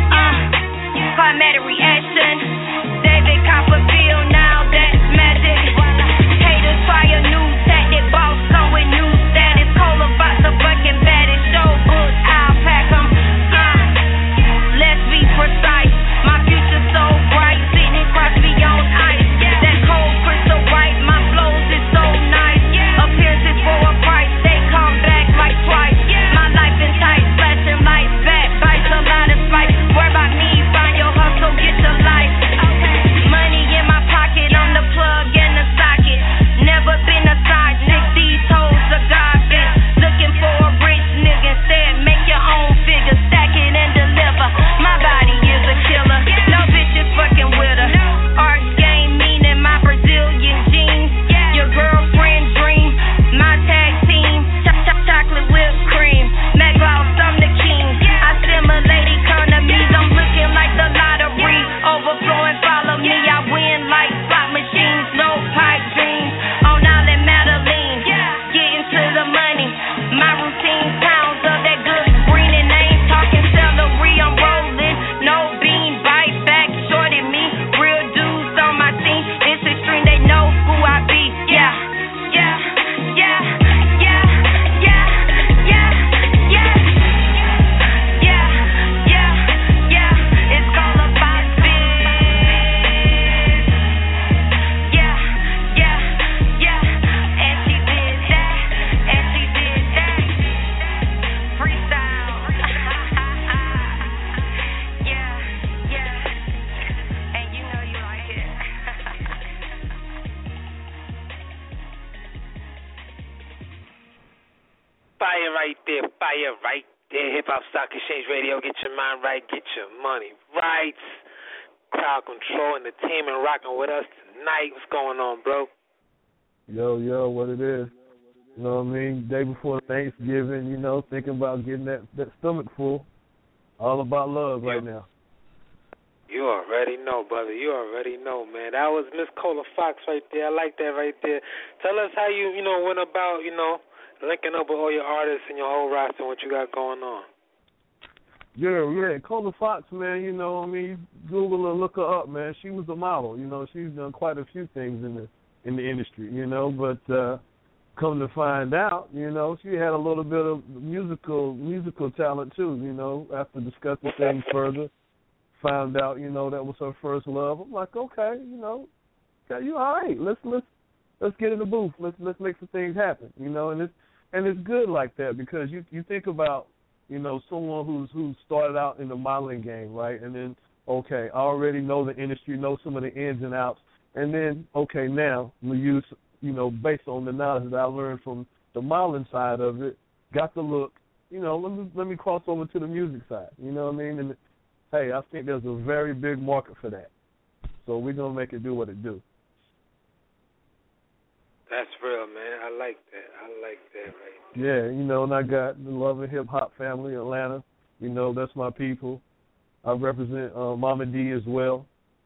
Climatic reaction. David Copperfield, now that's magic. Haters try a new tactic, boss come with new status. Cola box the fucking baddest, show books, I'll pack 'em. Let's be precise, my future's so bright, sitting across me on ice. That cold crystal white, my flows is so nice. Appearances for a price, they come back like twice. My life is tight, flashing lights back, bites a lot of spikes. Worry about me, find your hustle, get your life. Money in my pocket, on the plug and the socket. Never been a side chick, these hoes are garbage. Looking for a rich nigga, instead make your own figure, stack it and deliver. My body is a killer, no bitch is fucking with her. Art game meaning my Brazilian jeans. Your girlfriend dream, my tag team. Chocolate whipped cream, Magloss, I'm the king. I stimulate economies, I'm looking like the lottery. Overflowing, follow me, I win like slot machines. No pipe dreams, on Island Madeline. Getting to the money, my routine pounds of that good green. And I ain't talking celery, I'm rolling. No bean, bite back, shorted me. Real dudes on my team, it's extreme, they know who I be. It's all about biz. And she did that. Freestyle. And you know you like it. Fire right there, fire right there. Hip Hop Stock Exchange Radio. Get your mind right, get your money right. Crowd Control Entertainment rocking with us tonight. What's going on, bro? Yo, what it is. You know what I mean? Day before Thanksgiving, you know, thinking about getting that stomach full. All about love right now. You already know, brother. You already know, man. That was Miss Cola Fox right there. I like that right there. Tell us how you went about, linking up with all your artists and your whole roster and what you got going on. Yeah, Cola Fox, man, you Google her, look her up, man. She was a model, she's done quite a few things in in the industry, you know. But come to find out, you know, she had a little bit of musical talent too, you know. After discussing things further, found out, you know, that was her first love. I'm like, okay, you know, okay, you all right? Let's get in the booth. Let's make some things happen, you know. And it's good like that, because you think about, you know, someone who's started out in the modeling game, right? And then, okay, I already know the industry, know some of the ins and outs. And then, okay, now we use, you know, based on the knowledge that I learned from the modeling side of it, got the look, you know, let me cross over to the music side, you know what I mean? And, hey, I think there's a very big market for that. So we're going to make it do what it do. That's real, man. I like that right. Yeah, you know, and I got the Love and Hip Hop family, Atlanta. You know, that's my people. I represent Mama D as well.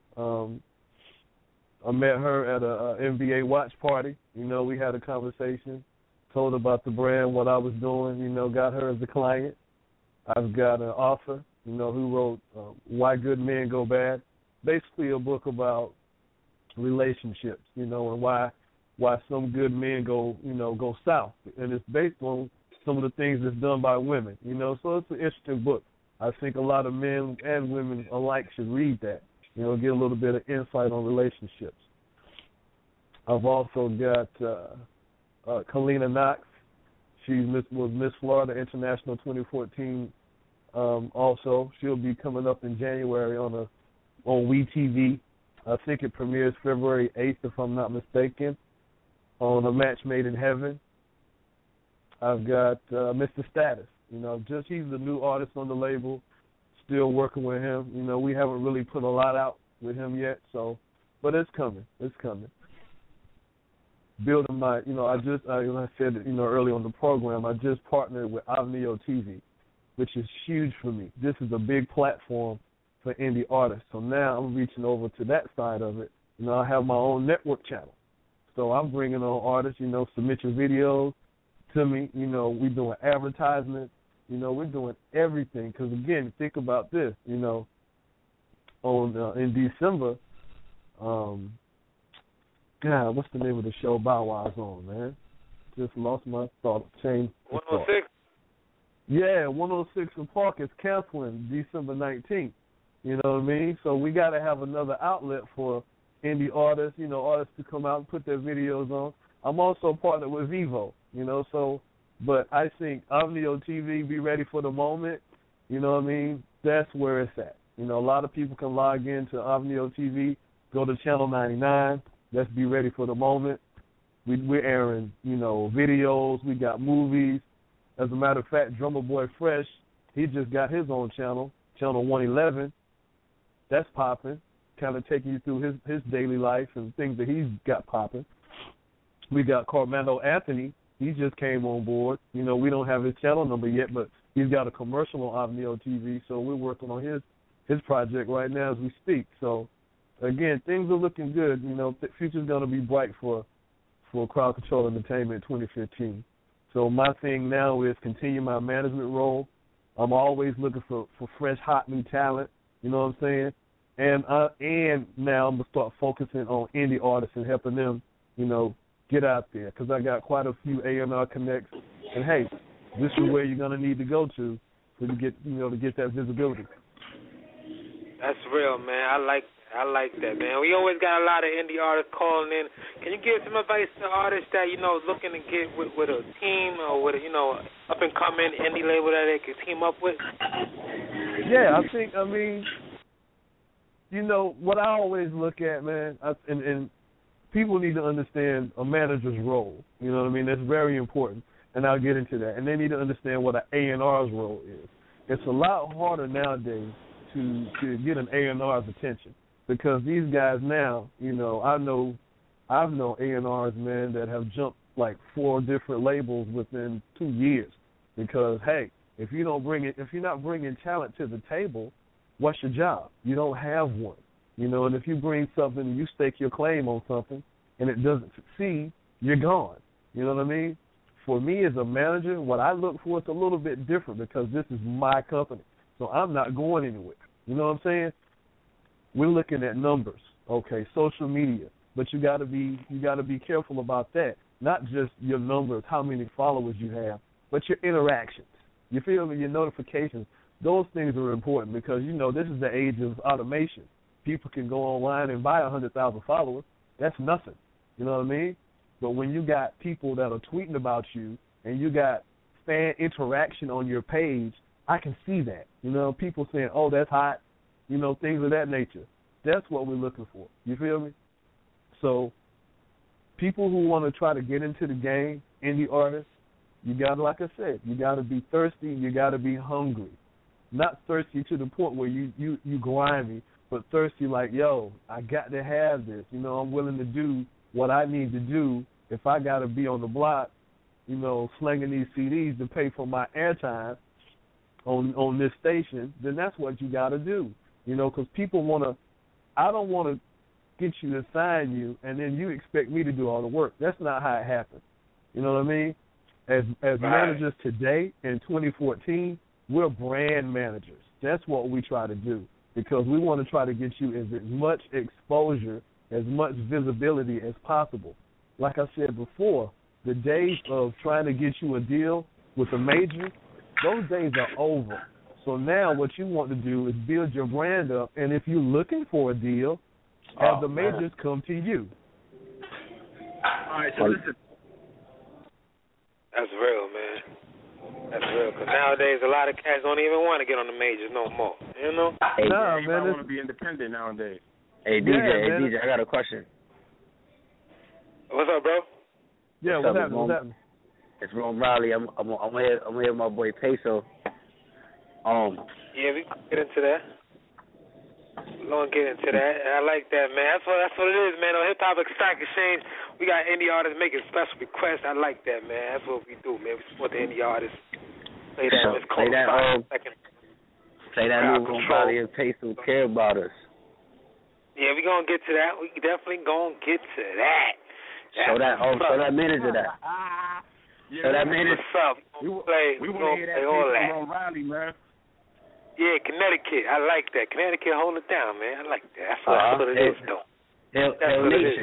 I met her at a NBA watch party. You know, we had a conversation, told her about the brand, what I was doing, you know, got her as a client. I've got an author, you know, who wrote Why Good Men Go Bad, basically a book about relationships, you know, and why some good men go south. And it's based on some of the things that's done by women, you know. So it's an interesting book. I think a lot of men and women alike should read that, you know, get a little bit of insight on relationships. I've also got Kalina Knox. She was Miss Florida International 2014. Also, she'll be coming up in January on WeTV. I think it premieres February 8th, if I'm not mistaken, on A Match Made in Heaven. I've got Mr. Status. You know, he's the new artist on the label, still working with him. You know, we haven't really put a lot out with him yet, but it's coming. It's coming. Building my, you know, I said, you know, early on the program, I just partnered with Avnio TV, which is huge for me. This is a big platform for indie artists. So now I'm reaching over to that side of it. You know, I have my own network channel. So I'm bringing on artists, you know, submit your videos to me. You know, we're doing advertisements. You know, we're doing everything. Because, again, think about this, you know, in December, God, what's the name of the show Bow Wow's on, man? Just lost my thought. Changed. 106? Yeah, 106 in Park is canceling December 19th. You know what I mean? So we got to have another outlet for indie artists, you know, artists to come out and put their videos on. I'm also partnered with Vivo, you know, so, but I think Avnio TV, be ready for the moment, you know what I mean? That's where it's at. You know, a lot of people can log into Avnio TV, go to Channel 99, let's be ready for the moment. We're airing, you know, videos, we got movies. As a matter of fact, Drummer Boy Fresh, he just got his own channel, Channel 111. That's popping, kind of taking you through his daily life and things that he's got popping. We got Carmelo Anthony. He just came on board. You know, we don't have his channel number yet, but he's got a commercial on Avnio TV, so we're working on his project right now as we speak. So, again, things are looking good. You know, the future's going to be bright for Crowd Control Entertainment 2015. So my thing now is continue my management role. I'm always looking for fresh, hot, new talent. You know what I'm saying? And now I'm going to start focusing on indie artists and helping them, you know, get out there. Because I got quite a few A&R connects. And, hey, this is where you're going to need to go to get that visibility. That's real, man. I like that, man. We always got a lot of indie artists calling in. Can you give some advice to artists that, you know, looking to get with a team or with a, you know, up-and-coming indie label that they can team up with? Yeah, I mean, you know, what I always look at, man, and people need to understand a manager's role. You know what I mean? That's very important, and I'll get into that. And they need to understand what an A&R's role is. It's a lot harder nowadays to get an A&R's attention. Because these guys now, you know, I've known A&Rs, man, that have jumped like 4 different labels within 2 years. Because, hey, if you're not bringing talent to the table, what's your job? You don't have one, you know. And if you bring something and you stake your claim on something and it doesn't succeed, you're gone. You know what I mean? For me as a manager, what I look for is a little bit different because this is my company, so I'm not going anywhere. You know what I'm saying? We're looking at numbers, okay, social media. But you gotta be careful about that. Not just your numbers, how many followers you have, but your interactions. You feel me? Your notifications. Those things are important because, you know, this is the age of automation. People can go online and buy 100,000 followers. That's nothing. You know what I mean? But when you got people that are tweeting about you and you got fan interaction on your page, I can see that. You know, people saying, oh, that's hot, you know, things of that nature. That's what we're looking for. You feel me? So people who want to try to get into the game, indie artists, you got to, like I said, you got to be thirsty, you got to be hungry. Not thirsty to the point where you grimy, but thirsty like, yo, I got to have this. You know, I'm willing to do what I need to do. If I got to be on the block, you know, slinging these CDs to pay for my airtime on this station, then that's what you got to do. You know, because people want to, I don't want to get you to sign you and then you expect me to do all the work. That's not how it happens. You know what I mean? As managers today in 2014, we're brand managers. That's what we try to do because we want to try to get you as much exposure, as much visibility as possible. Like I said before, the days of trying to get you a deal with a major, those days are over. So now what you want to do is build your brand up, and if you're looking for a deal, have the majors come to you. All right, so listen. That's real, man. That's real. Because nowadays, a lot of cats don't even want to get on the majors no more. You know? Hey, no, man. I want to be independent nowadays. Hey, DJ, I got a question. What's up, bro? Yeah, what's happening? It's Ron Riley. I'm here with my boy Peso. Yeah, we can get into that. We're going to get into that. I like that, man. That's what it is, man. On Hip Hop Stock Exchange, we got indie artists making special requests. I like that, man. That's what we do, man. We support the indie artists. Play that. Let's call Play that new Ron Riley and Peso Care About Us. Yeah, we're going to get to that. We definitely going to get to that. Show that manager that. Yeah, that manager. What's up? We want to hear that Ron Riley, man. Yeah, Connecticut. I like that. Connecticut, hold it down, man. I like that. That's what it is, though. That's what it is.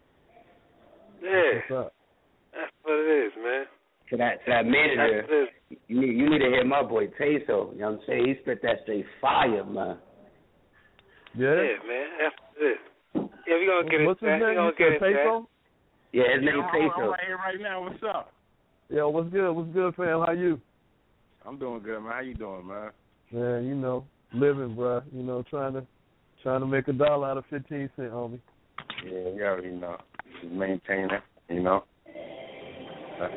Yeah. That's what it is, man. To that manager, you need to hear my boy Peso. You know what I'm saying? He spit that straight fire, man. Yeah, man. That's what it is. Yeah, we're going to get into that. What's his name? You said Peso? Yeah, his name Peso. I'm right here right now. What's up? Yo, what's good? What's good, fam? How you? I'm doing good, man. How you doing, man? Man, you know, living, bro. You know, trying to make $1 out of 15 cents, homie. Yeah, you already know. Just maintaining, you know. That's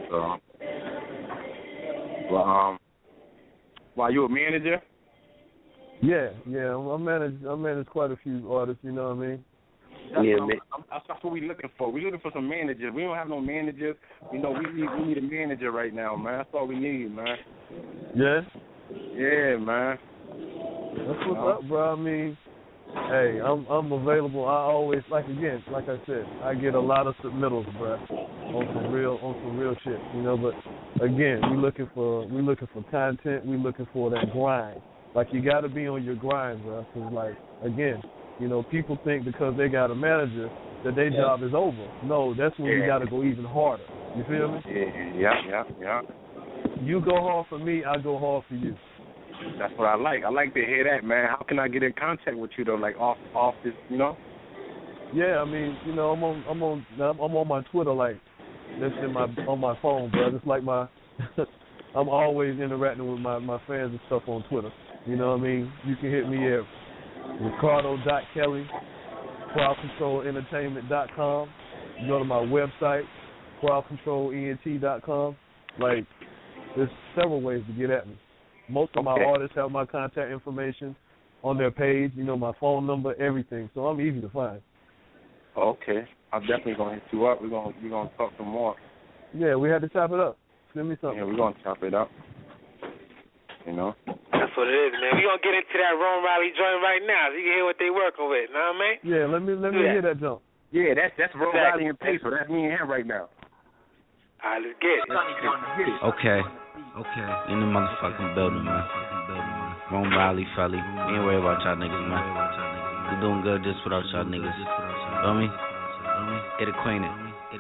Why you a manager? Yeah. I manage quite a few artists. You know what I mean? That's what we looking for. We looking for some managers. We don't have no managers. You know, we need a manager right now, man. That's all we need, man. Yeah. Yeah, man. That's what's up, bro. I mean, hey, I'm available. I always like I said, I get a lot of submittals, bro, on some real shit, you know. But again, we looking for content. We looking for that grind. Like you got to be on your grind, bro. Cause like again, you know, people think because they got a manager that their job is over. No, that's when you got to go even harder. You feel me? Yeah. You go hard for me, I go hard for you. That's what I like. I like to hear that, man. How can I get in contact with you though? Like off this, you know? Yeah, I mean, you know, I'm on my Twitter like that's on my phone, bro. It's like I'm always interacting with my fans and stuff on Twitter. You know what I mean? You can hit me at Ricardo.Kelly, CrowdControlEntertainment.com. You go to my website, CrowdControlENT.com. Like, there's several ways to get at me. Most of my artists have my contact information on their page, you know, my phone number, everything. So I'm easy to find. Okay. I'm definitely going to hit you up. We're gonna talk some more. Yeah, we had to chop it up. Send me something. Yeah, we're going to chop it up. You know? That's what it is, man. We're going to get into that Ron Riley joint right now so you can hear what they working with. Know what I mean? Yeah, let me hear that jump. Yeah, that's Ron Riley and Peso. That's me and him right now. All right, let's get it. Okay. In the motherfucking building, man. Ron Riley, Felly. We ain't worried about y'all niggas, man. We doing good just without y'all niggas. Feel me? It acquainted.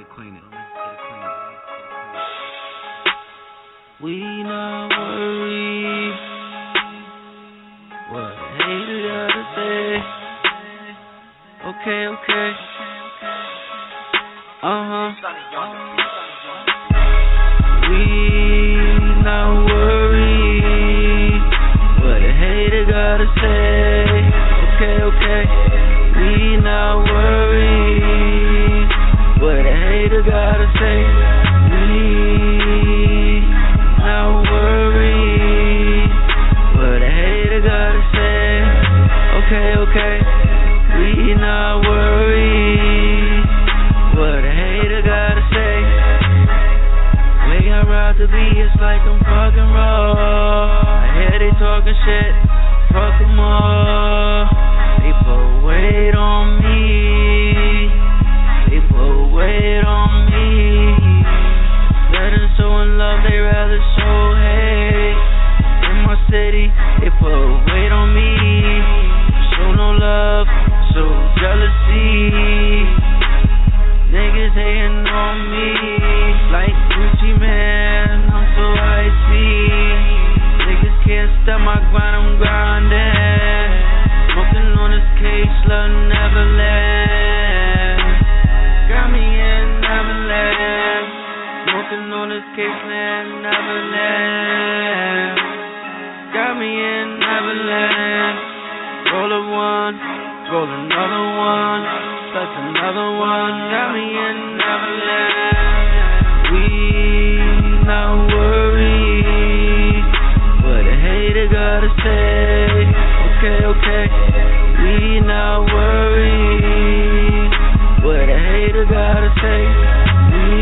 We not worried what haters gotta say. Okay. We not worried what a hater gotta say. Okay. We not worried what a hater gotta say. We not worried what a hater gotta say. Okay. We not worried what a hater gotta say. Way I ride the beat, it's like I'm fucking raw. I hear they talking shit, fuck them all. They put weight on me. Instead of showing love, they rather show hate. In my city, they put weight on me. Show no love, show jealousy. Niggas hating on me like Gucci man, I'm so icy. Niggas can't stop my grind, I'm grinding. Smoking on this case, love Neverland. Got me in Neverland. Smoking on this case, Neverland. Got me in Neverland. Roll a one, roll another one, touch another one. Got me in Neverland. We not worried what a hater gotta say. Okay. We not worried what a hater gotta say. We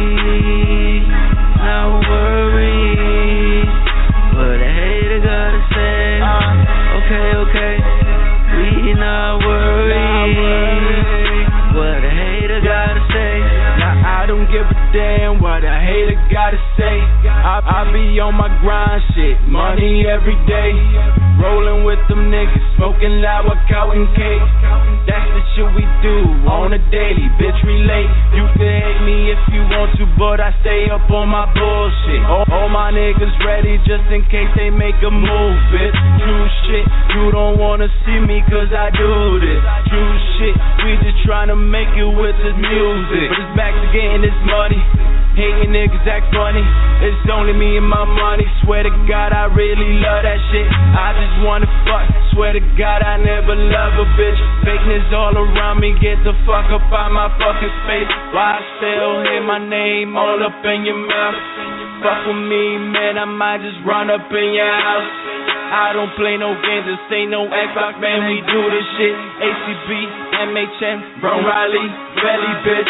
not worried what a hater gotta say. Okay. We not worried what a hater gotta say. Now I don't give a damn what a hater gotta say. I be on my grind shit, money every day. Rolling with them niggas, smoking loud, counting cake. That's the shit we do on a daily, bitch, relate. You can hate me if you want to, but I stay up on my bullshit. All my niggas ready just in case they make a move, bitch. True shit, you don't wanna see me cause I do this. True shit, we just tryna make it with this music. But it's back to getting this money. Hating niggas act funny. It's only me and my money. Swear to God, I really love that shit. I just wanna fuck. Swear to God, I never love a bitch. Fakeness all around me. Get the fuck up out my fucking space. Why I still hear my name all up in your mouth? Fuck with me, man. I might just run up in your house. I don't play no games. This ain't no Xbox, man. We do this shit. ACB, MHM, Ron Riley, Belly, bitch.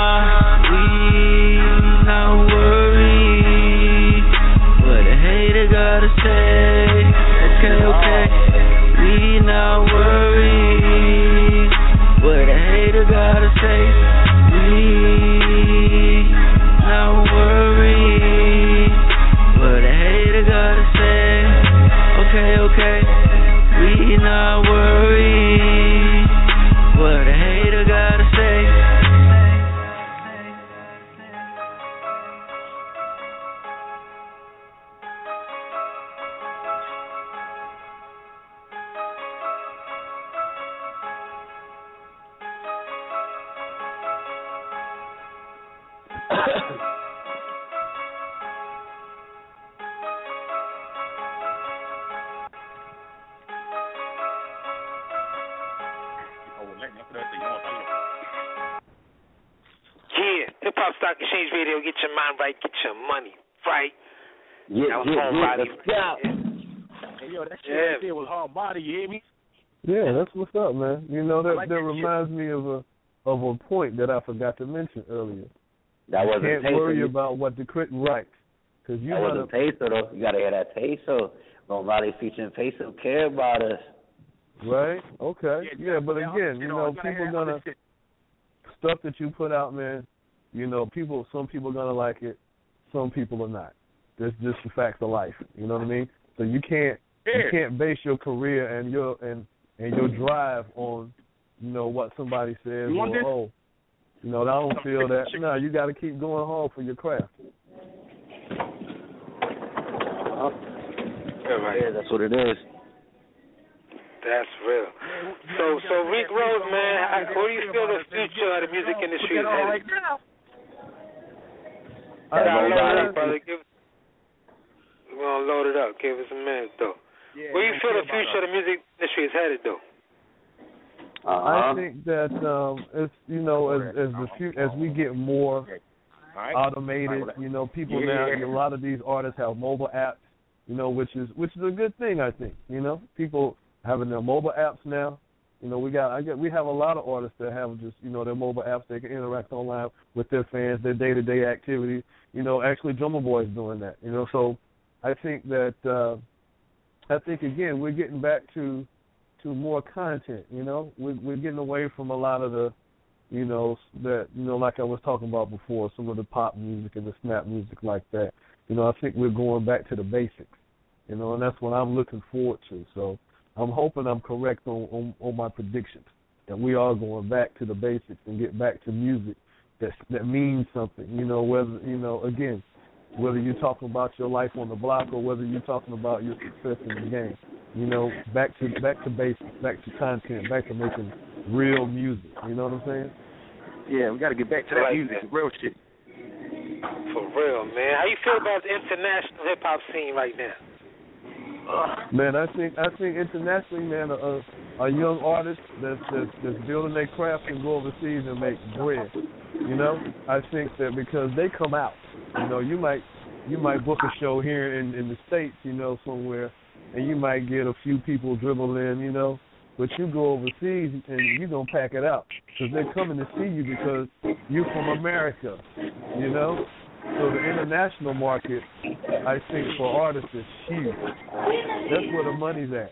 We not worried what a hater gotta say. Okay. We not worried what a hater gotta say. We not worried what a hater gotta say. Okay. We not worried what a hater gotta say. Yeah, Hip Hop Stock Exchange Radio, get your mind right, get your money right. Yeah, let's go. Hey, yo, that shit right there was hard body, you hear me? Yeah, that's what's up, man. You know, that like reminds me of a point that I forgot to mention earlier. That wasn't You can't Peso. worry about what the crit writes. Cause you that wasn't Peso, though. You got to hear that Peso. Nobody featuring Peso care about us. Right? Okay. Yeah, but again, you know, people gonna... Stuff that you put out, man, you know, some people are going to like it, some people are not. That's just the facts of life. You know what I mean? So you can't base your career and your drive on, you know, what somebody says You know, I don't feel that. No, you got to keep going hard for your craft. Yeah, that's what it is. That's real. So Rick Rose, man, where do you feel the future of the music industry is headed? Load it up, brother. We're going to load it up. Give us a minute, though. Where do you feel the future of the music industry is headed, though? I think that it's, you know, as we get more automated, you know, people now, a lot of these artists have mobile apps, you know, which is a good thing, I think. You know, people having their mobile apps now. You know, we have a lot of artists that have just, you know, their mobile apps. They can interact online with their fans, their day-to-day activities. You know, actually, Drummer Boy's doing that. You know, so I think that again we're getting back to more content. You know, we're getting away from a lot of the, you know, that, you know, like I was talking about before, some of the pop music and the snap music like that. You know, I think we're going back to the basics. You know, and that's what I'm looking forward to. So I'm hoping I'm correct on my predictions, that we are going back to the basics and get back to music that means something. You know, whether, you know, again, whether you're talking about your life on the block or whether you're talking about your success in the game. You know, back to basics, back to content, back to making real music. You know what I'm saying? Yeah, we got to get back to that music, real shit. For real, man. How you feel about the international hip hop scene right now? Man, I think internationally, man, a young artist that's building their craft can go overseas and make bread. You know, I think that because they come out. You know, you might book a show here in the States, you know, somewhere, and you might get a few people dribble in, you know, but you go overseas and you're going to pack it out because they're coming to see you because you're from America, you know. So the international market, I think, for artists is huge. That's where the money's at.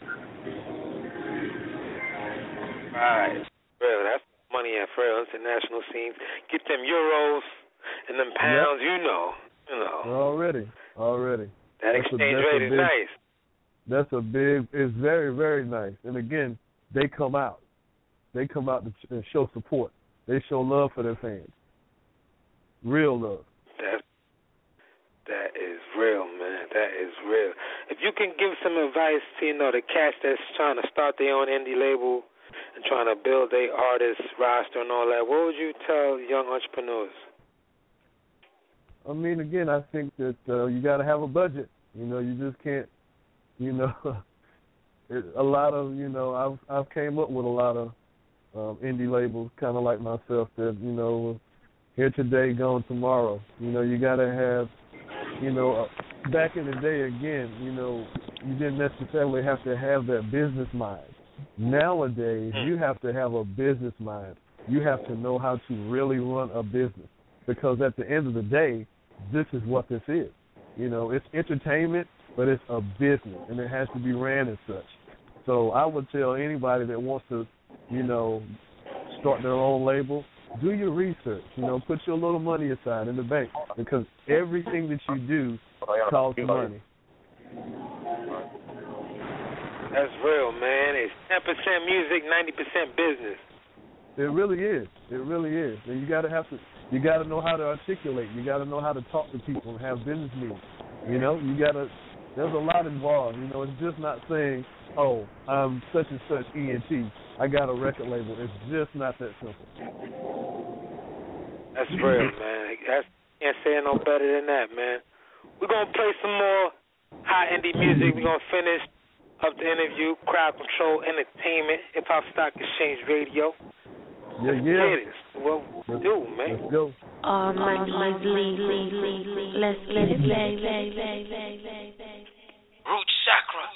Right. Real, that's money at real international scenes. Get them euros and them pounds, you know. Already. That exchange rate is nice. It's very, very nice. And again, they come out. They come out to show support. They show love for their fans. Real love. That is real, man. That is real. If you can give some advice to, you know, the cats that's trying to start their own indie label and trying to build their artist roster and all that, what would you tell young entrepreneurs? I mean, again, I think that you got to have a budget. You know, you just can't, you know, a lot of, you know, I've came up with a lot of indie labels, kind of like myself, that, you know, here today, gone tomorrow. You know, you got to have, you know, back in the day, again, you know, you didn't necessarily have to have that business mind. Nowadays, you have to have a business mind. You have to know how to really run a business because at the end of the day, this is what this is. You know, it's entertainment, but it's a business, and it has to be ran as such. So I would tell anybody that wants to, you know, start their own label, do your research. You know, put your little money aside in the bank because everything that you do costs money. That's real, man. It's 10% music, 90% business. It really is. It really is. And you got to know how to articulate. You got to know how to talk to people and have business meetings. You know, there's a lot involved. You know, it's just not saying, oh, I'm such and such ENT. I got a record label. It's just not that simple. That's real, man. Can't say it no better than that, man. We're going to play some more hot indie music. We're going to finish up the interview, Crowd Control Entertainment, Hip Hop Stock Exchange Radio. Yeah. What we do, man. Let's go. All my let's play. Root chakra.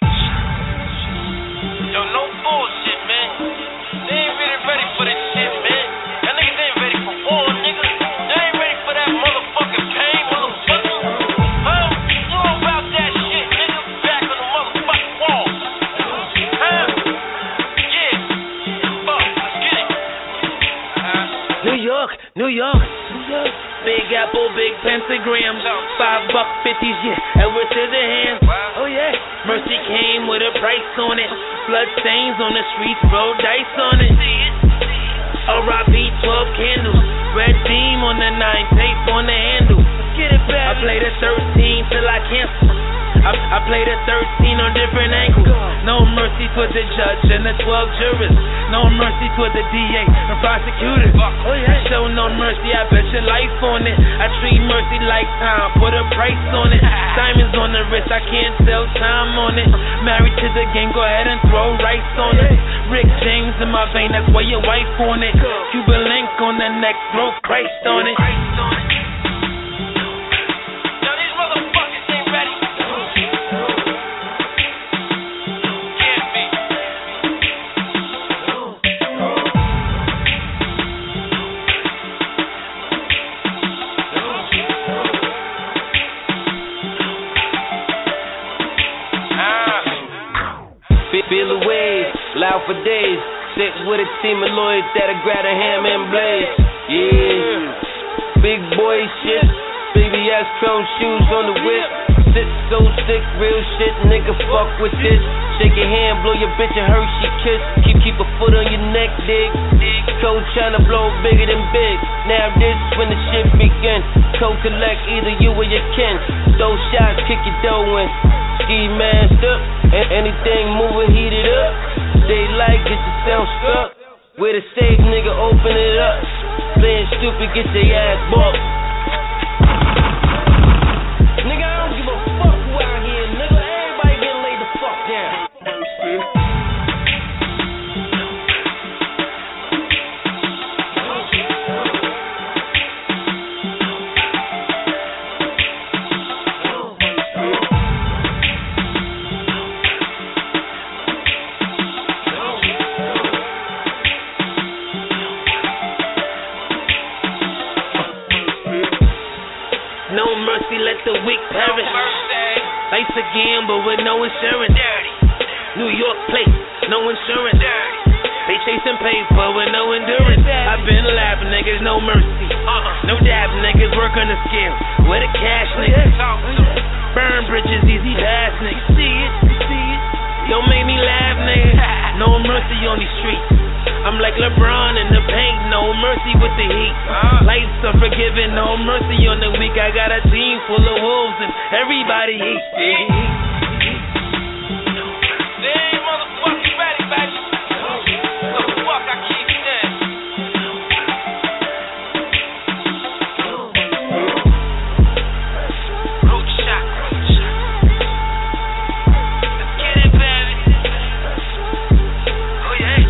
Yo, no bullshit, man. They ain't really ready for this shit, man. Y'all niggas ain't ready for war, nigga. They ain't ready for that motherfucking pain, motherfucker. Huh? You know about that shit, nigga? Back on the motherfucking wall. Huh? Yeah. Fuck, let's get it. New York. Big Apple, big pentagrams, $5.50s, yeah, and we're to the hands. Oh yeah, Mercy came with a price on it. Blood stains on the streets, roll dice on it. R.I.P. 12 candles. Red team on the 9, tape on the handle. Get it back. I played a 13 till I cancel. I played a 13 on different angles. No mercy toward the judge and the 12 jurors. No mercy toward the DA and prosecutors. Show no mercy, I bet your life on it. I treat mercy like time, put a price on it. Diamonds on the wrist, I can't tell time on it. Married to the game, go ahead and throw rice on it. Rick James in my vein, that's why your wife on it. Cuban link on the neck, throw Christ on it. Feel the wave, loud for days. Sit with a team of lawyers that'll grab a hammer and blaze. Yeah, big boy shit. Baby ass chrome shoes on the whip. Sit so sick, real shit, nigga. Fuck with this. Shake your hand, blow your bitch and Hershey kiss. Keep a foot on your neck, dig. Code tryna blow bigger than big. Now this when the shit begin. Code collect either you or your kin. Throw shots, kick your dough in. Ski masked up, anything moving, heat it up. Daylight, get your sound struck. With a safe nigga, open it up. Playing stupid, get your ass bumped. Nigga, I don't give a fuck who out here, nigga. Everybody getting laid the fuck down. Let the weak perish. Life's a gamble with no insurance. New York plate, no insurance. They chasing paper with no endurance. I've been laughing, niggas, no mercy. No dab, niggas work on the scale. Where the cash, niggas? Burn bridges, easy pass, niggas. See it? Don't make me laugh, nigga. No mercy on these streets. I'm like LeBron in the paint, no mercy with the heat. Life's unforgiving, no mercy on the weak. I got a team full of wolves and everybody eats. Damn, motherfucker, ready, baby. The fuck I keep saying. Root shot. Let's get it, baby. Oh yeah.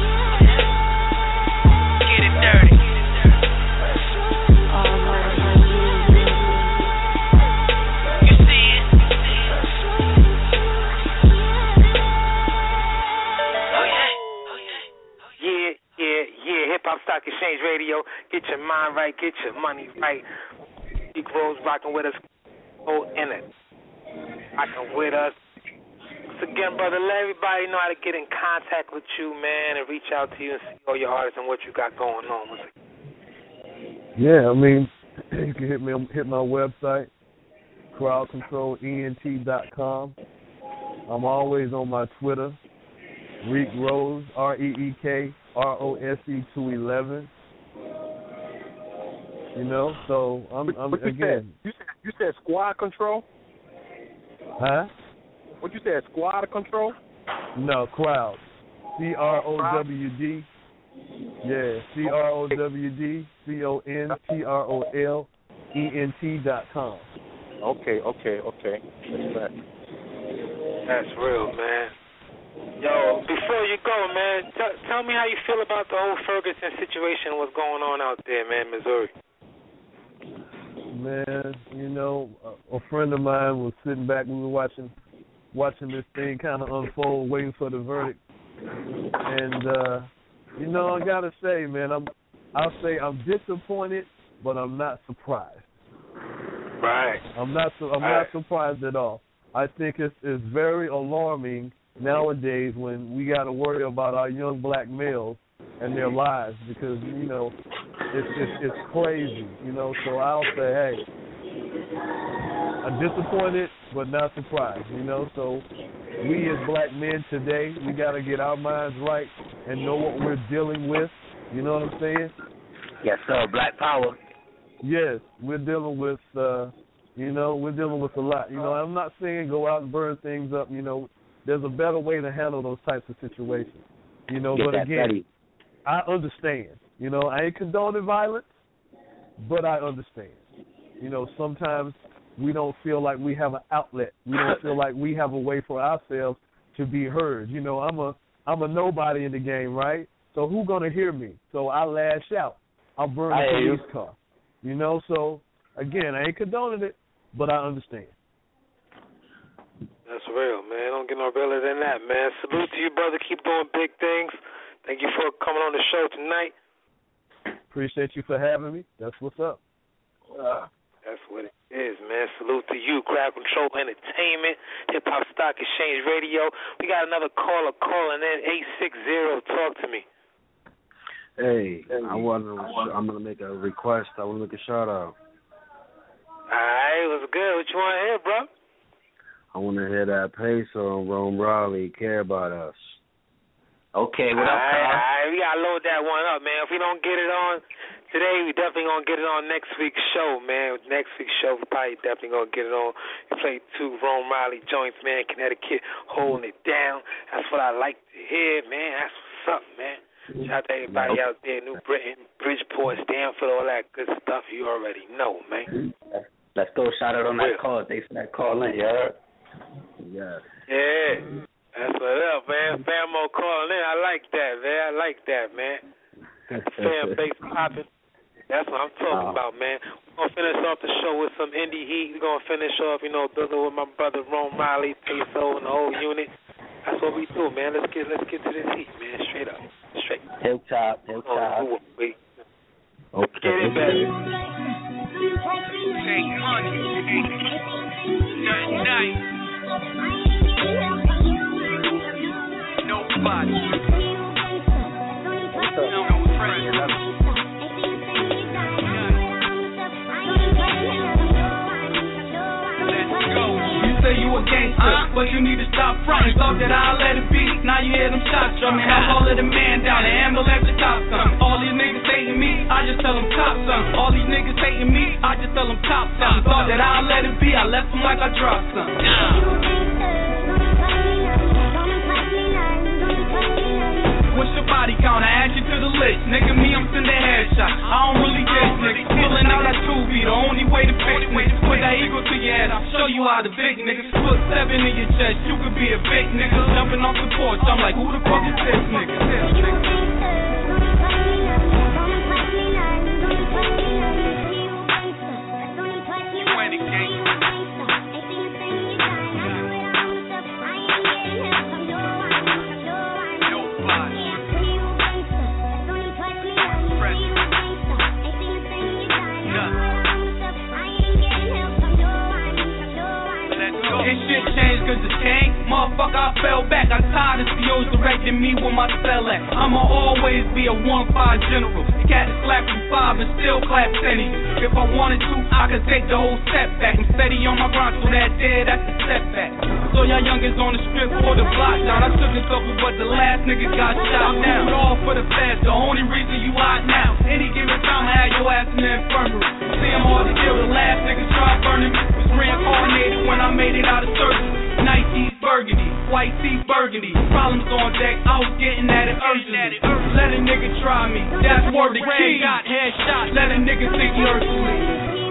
Stock Exchange Radio, get your mind right, get your money right. Big Rose rocking with us, in it, rocking with us. Once again, brother, let everybody know how to get in contact with you, man, and reach out to you and see all your artists and what you got going on. Yeah, I mean, you can hit my website, crowdcontrolent.com. I'm always on my Twitter, Reek Rose, REEK ROSE 211. You know, so I'm again. You said Squad Control? Huh? What you said, Squad Control? No, Crowd. CROWD. Yeah, CROWD CONTROLENT.com. Okay. That's real, man. Yo, before you go, man, tell me how you feel about the whole Ferguson situation, what's going on out there, man, Missouri. Man, you know, a friend of mine was sitting back, we were watching this thing kind of unfold, waiting for the verdict. And, you know, I got to say, man, I'll say I'm disappointed, but I'm not surprised. Right. I'm not surprised at all. I think it's very alarming nowadays when we got to worry about our young black males and their lives because, you know, it's crazy, you know. So I'll say, hey, I'm disappointed but not surprised, you know. So we as black men today, we got to get our minds right and know what we're dealing with, you know what I'm saying? Yes, sir. Black Power. Yes, we're dealing with, we're dealing with a lot. I'm not saying go out and burn things up. There's a better way to handle those types of situations. But again, I understand. I ain't condoning violence, but I understand. Sometimes we don't feel like we have an outlet. We don't feel like we have a way for ourselves to be heard. I'm a nobody in the game, right? So who's gonna hear me? So I lash out. I'll burn the police car. So again, I ain't condoning it, but I understand. That's real, man. Don't get no realer than that, man. Salute to you, brother. Keep doing big things. Thank you for coming on the show tonight. Appreciate you for having me. That's what's up. That's what it is, man. Salute to you, Crowd Control Entertainment, Hip Hop Stock Exchange Radio. We got another caller calling in, 860. Talk to me. Hey, I'm gonna make a request. I want to make a shout out. All right, what's good? What you want to hear, bro? I want to hear that Peso and Rome Raleigh, Care About Us. Okay, what up, All right, we got to load that one up, man. If we don't get it on today, we definitely going to get it on next week's show, man. Next week's show, we probably definitely going to get it on. We played 2 Rome Raleigh joints, man, Connecticut, holding it down. That's what I like to hear, man. That's what's up, man. Shout out to everybody out there, New Britain, Bridgeport, Stanford, all that good stuff. You already know, man. Let's go shout out on that call. Thanks for that call in, you heard? Yeah. Yeah. That's what up, man. Famo calling in. I like that, man. I like that, man. Got the fan base popping. That's what I'm talking about, man. We're going to finish off the show with some indie heat. We're going to finish off, building with my brother Rome Raleigh, Peso, and the whole unit. That's what we do, man. Let's get to this heat, man. Straight up. Straight. Hilltop. Okay. Get it, baby. Take money. Nothing nice. Nobody. No friends. Say you a gangster, but you need to stop fronting. Thought that I'll let it be. Now you hear them shots drumming. I call it a man down, the ambulance the top son. All these niggas hating me, I just tell them top son. All these niggas hating me, I just tell them top son. Thought that I'll let it be, I left them like I dropped some. What's your body count? I add you to the list. Nigga, me, I'm sending headshot. I don't really get niggas. Pulling out that 2B, the only way to fix niggas. Put that ego to your head, I'll show you how to big niggas. Put 7 in your chest, you could be a big nigga. Jumping off the porch, I'm like, who the fuck is this nigga? Cause the change, motherfucker, I fell back. I tired of COs directing me where my spell at. I'ma always be a 1-5 general. The cat that slapped you 5 and still clap 10. If I wanted to, I could take the whole step back. I'm steady on my grind, so that that's a setback. So y'all youngins on the strip for the block down. I took this over, but the last nigga got shot down. All for the feds, the only reason you out now. Any given time, I had your ass in the infirmary. See, I'm hard to kill. The last nigga tried burning me. Was reincarnated when I made it out of surgery. Nike's burgundy, white tee burgundy. Problems on deck, I was getting at it urgently. Let a nigga try me, that's word the key. Got headshot, let a nigga think he Hercules.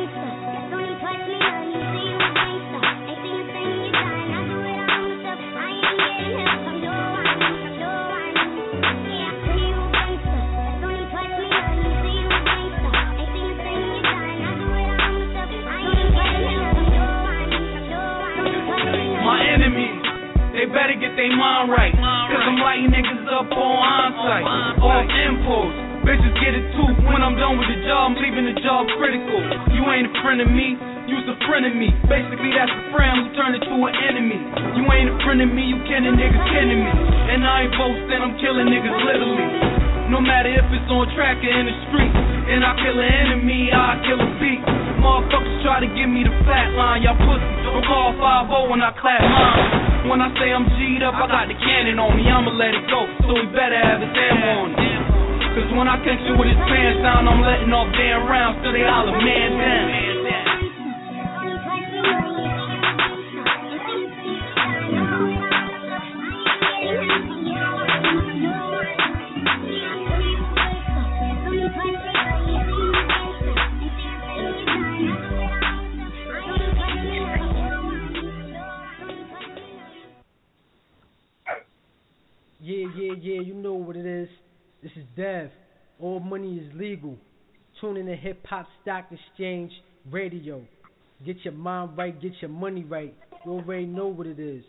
They better get their mind right, cause I'm lighting niggas up on onsite, off impulse. Bitches get it too, when I'm done with the job, I'm leaving the job critical. You ain't a friend of me, you's a friend of me. Basically that's a friend who turned into an enemy. You ain't a friend of me, you killing niggas kidding me. And I ain't boasting, I'm killing niggas literally. No matter if it's on track or in the street. And I kill an enemy, I kill a beat. Motherfuckers try to give me the flat line, y'all pussy. Don't call 5-0 when I clap mine. When I say I'm G'd up, I got the cannon on me, I'ma let it go. So we better have his ammo on it. Cause when I catch you with his pants down, I'm letting off damn rounds till they holler man down. Yeah, you know what it is. This is Dev. All money is legal. Tune in to Hip Hop Stock Exchange Radio. Get your mind right, get your money right. You already know what it is.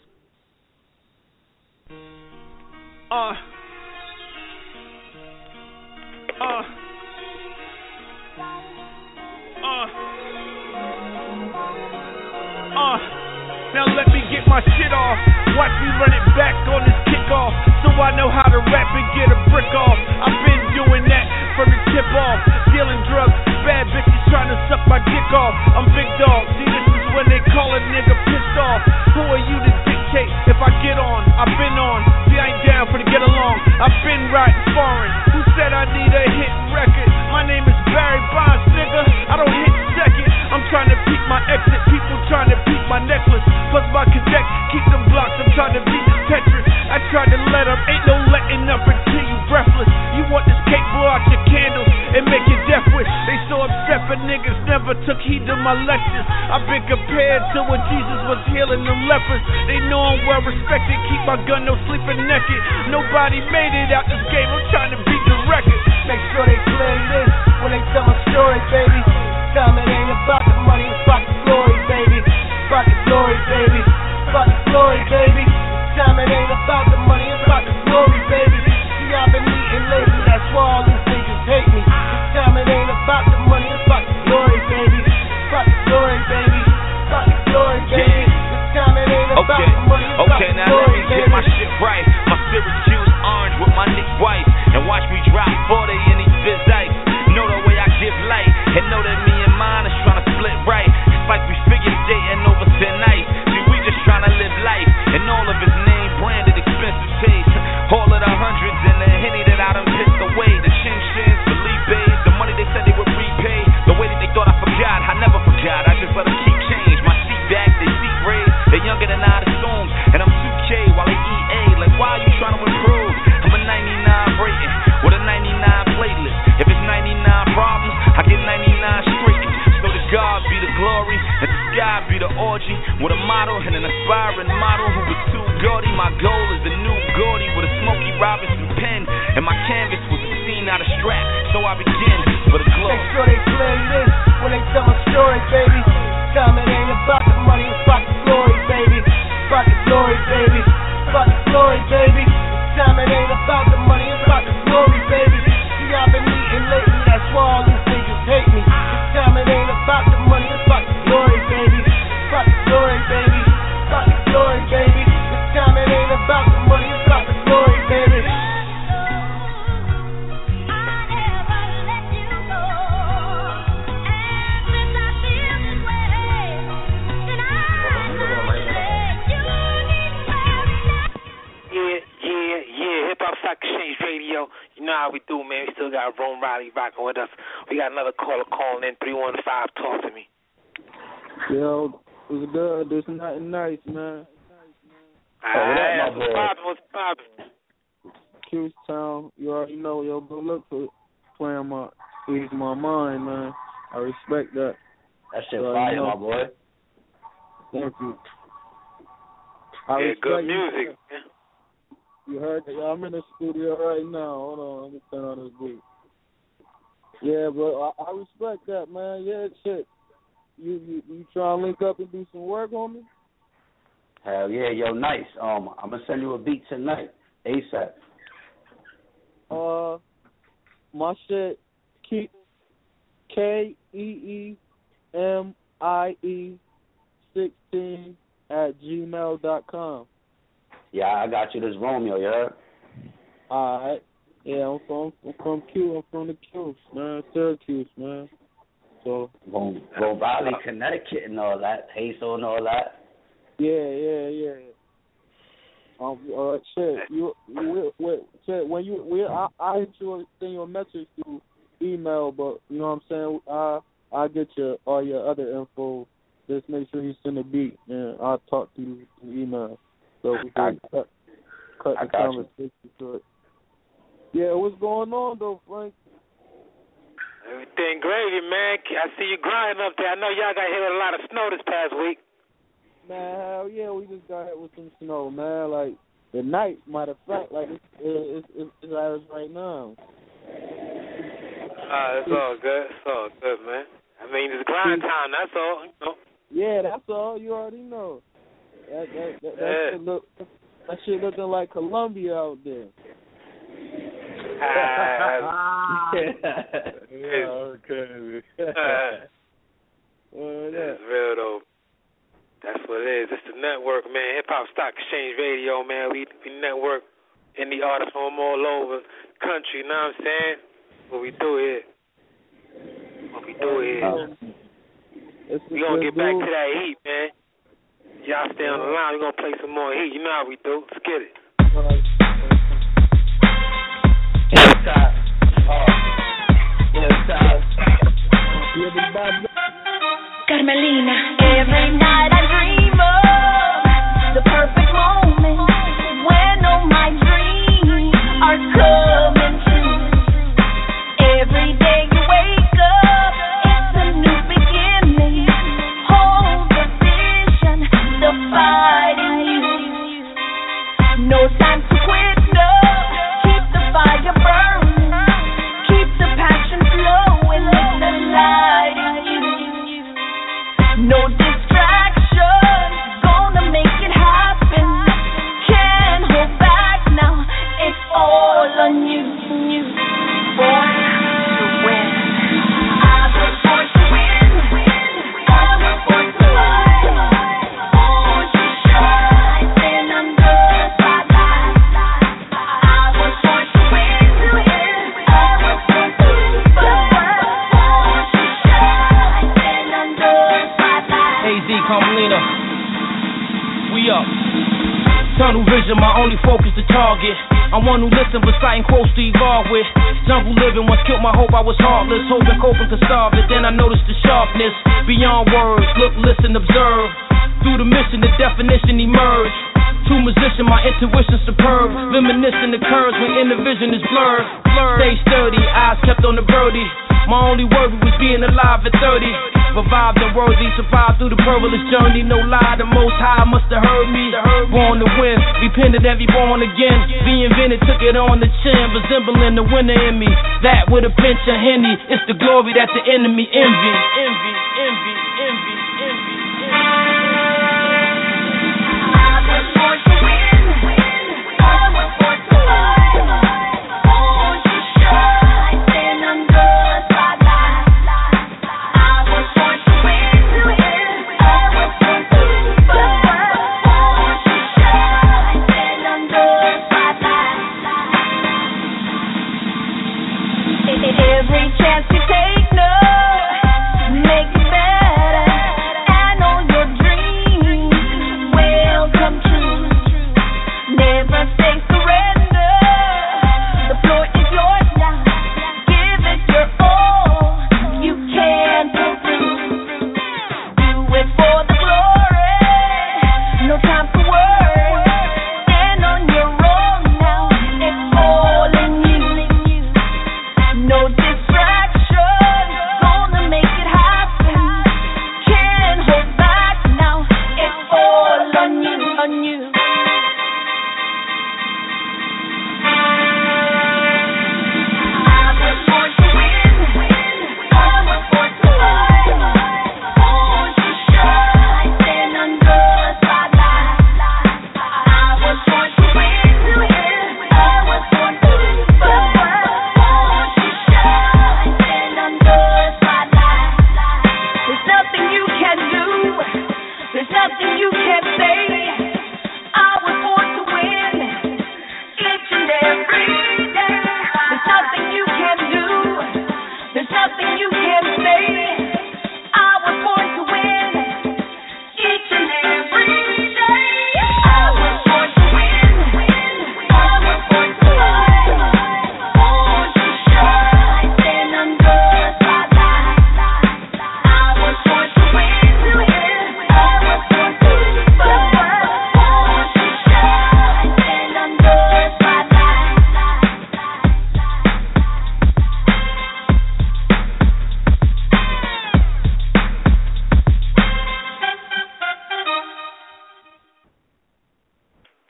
Now let me get my shit off. Watch me run it back on this kickoff, so I know how to rap and get a brick off. I've been doing that from the tip off. Dealing drugs, bad bitches trying to suck my dick off. I'm big dog. See, this is when they call a nigga pissed off. Who are you to dictate if I get on? I've been on. See, I ain't down for to get along. I've been riding foreign. Who said I need a hit record? My name is Barry Bonds, nigga. I don't hit second. I'm trying to peek my exit. People trying to peek my necklace. Plus my connect, keep them blocks. I'm trying to beat this Tetris. I tried to let up, ain't no letting up until you breathless. You want this cake, blow out your candles and make your death wish. They so upset but niggas never took heed to my lectures. I've been compared to when Jesus was healing them lepers. They know I'm well respected, keep my gun, no sleeping naked. Nobody made it out this game, I'm trying to beat the record. Make sure they play this when they tell my story, baby. Time it ain't about the money, it's about the glory, baby. About the glory, baby. About the glory, baby. Time it ain't about the money, it's about the glory, baby. See, I've been eating lately, that's why all these niggas hate me. Time it ain't about the money, it's about the glory, baby. About the glory, baby. About the glory, baby. Time it ain't about the money, it's about the now glory, let me baby. get my shit right. My Syracuse orange with my Nick White, and watch me drop 40 in these biz ice. Know the way I give light, and know that me and mine is trying to split right. It's like we figure dating over tonight. See, we just trying to live life, and all of his name branded expensive taste. All of the hundreds and the Henny that I done pissed away. The chin shins, Felipe's, the money they said they would repay. The way that they thought I forgot, I never forgot. I just let them keep change. My seat back, they seat raised. They're younger than I assumed, and I'm 2K while they EA. Like, why are you trying to improve? I'm a 99 rating with a 99 playlist. If it's 99 problems, I get 99 straight. So to God be the glory, and to sky be the orgy. With a model and an aspiring model who was too gaudy. My goal is the new Gordy with a Smokey Robinson pen, and my canvas was a scene out of Strap. So I begin with a glow. Make sure they play this when they tell my story, baby. Time it ain't about the money, it's about the glory, baby. About the glory, baby. About the glory, baby. Time it ain't about the money, it's about the glory, baby. See, I've been eating lately, that's why all these niggas hate me. Time it ain't about the money, it's about the glory, baby. About the glory, baby. About the glory, baby. Time it ain't about the money, it's about the glory, baby. Yeah, Hip Hop Stock Exchange Radio. You know how we do, man. We still got Rome Riley rocking with us. We got another caller calling in, 315. Talk to me. Yo, what's good? This is nothing nice, man. What's poppin'? Q-Town, you already know, yo, good luck for playing my Ease My Mind, man. I respect that. That shit fire, my boy. Thank you. Good music. You heard that? I'm in the studio right now. Hold on, let me turn on this beat. Yeah, bro, I respect that, man. Yeah, shit. You try to link up and do some work on me? Hell yeah, yo, nice. I'm gonna send you a beat tonight, ASAP. My shit, KEEMIE16@gmail.com. Yeah, I got you. This Romeo, you heard? Alright. Yeah, I'm from Q. I'm from the Q, man. Syracuse, man. So Raleigh, Connecticut, and all that. Hazel and all that. Yeah. Shit, shit. When I hit you, send you a message through email, but you know what I'm saying. I'll get you all your other info. Just make sure you send a beat, and I'll talk to you through email, so we can cut the conversation short. Yeah, what's going on though, Frank? Everything gravy, man. I see you grinding up there. I know y'all got hit with a lot of snow this past week. Man, hell yeah, we just got hit with some snow, man. Like the night, matter of fact, like it's ours right now. It's all good. It's all good, man. I mean, it's grind time. That's all. You know. Yeah, that's all. You already know. That shit looking like Columbia out there. Okay. That's real though. That's what it is. It's the network, man. Hip Hop Stock Exchange Radio, man. We network indie artists from all over the country. You know what I'm saying? What we do here. We gonna get back to that heat, man. Y'all stay on the line. We gonna play some more heat. You know how we do. Let's get it. Carmelina. Every night I dream of the perfect moment when all my dreams are coming true. Every day you wake up, it's a new beginning. Hold the vision, the fight in you. No time to quit, no. Keep the fire burning. Keep the passion flowing. Let the light in you. No distraction, gonna make it happen. Can't hold back now, it's all on you. Born to win. I was born to win. I was born to fight. Born to shine, stand under the spotlight. I was born to win. I was born to fight. Born to shine, stand under the spotlight. AZ Carmelina, we up. Tunnel vision, my only focus, the target. I'm one who listen, reciting quotes to evolve with. Jungle living once killed my hope, I was heartless. Hoping coping could starve it, then I noticed the sharpness. Beyond words, look, listen, observe. Through the mission, the definition emerged. To musician, my intuition superb. Reminiscing the curves when inner vision is blurred. Stay sturdy, eyes kept on the birdie. My only worry was being alive at 30. Revived and worthy, survived through the perilous journey. No lie, the Most High must have heard me. Born to win, repented and reborn again. Reinvented, took it on the chin, resembling the winner in me. That with a pinch of Henny, it's the glory that the enemy envy. Every chance you take, no, make it better, and all your dreams will come true. Never say surrender, the floor is yours now. Give it your all, you can pull through. Do it for the glory, no time for worry. Stand on your own now, it's all in you. No distraction, gonna make it happen. Can't hold back now, it's all on you, on you. I was born to win. I was born to fight. Born to shine, stand under the spotlight. I was born to win. I was born to fight. Born to shine, stand under the spotlight. There's nothing you can do. There's nothing you can say. I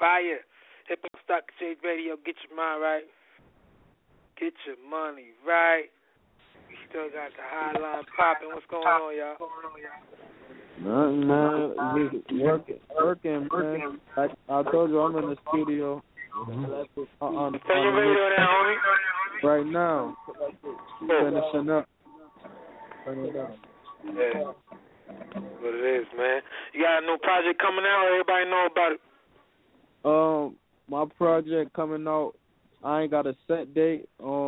Fire. Hip Hop Stock Exchange Radio. Get your mind right. Get your money right. We still got the high line popping. What's going on, y'all? Nothing, man. Just working, man. I told you I'm in the studio. Turn your radio down, homie. Right now. Finishing up. Turn it down. Yeah. What it is, man. You got a new project coming out? Everybody know about it? My project coming out, I ain't got a set date.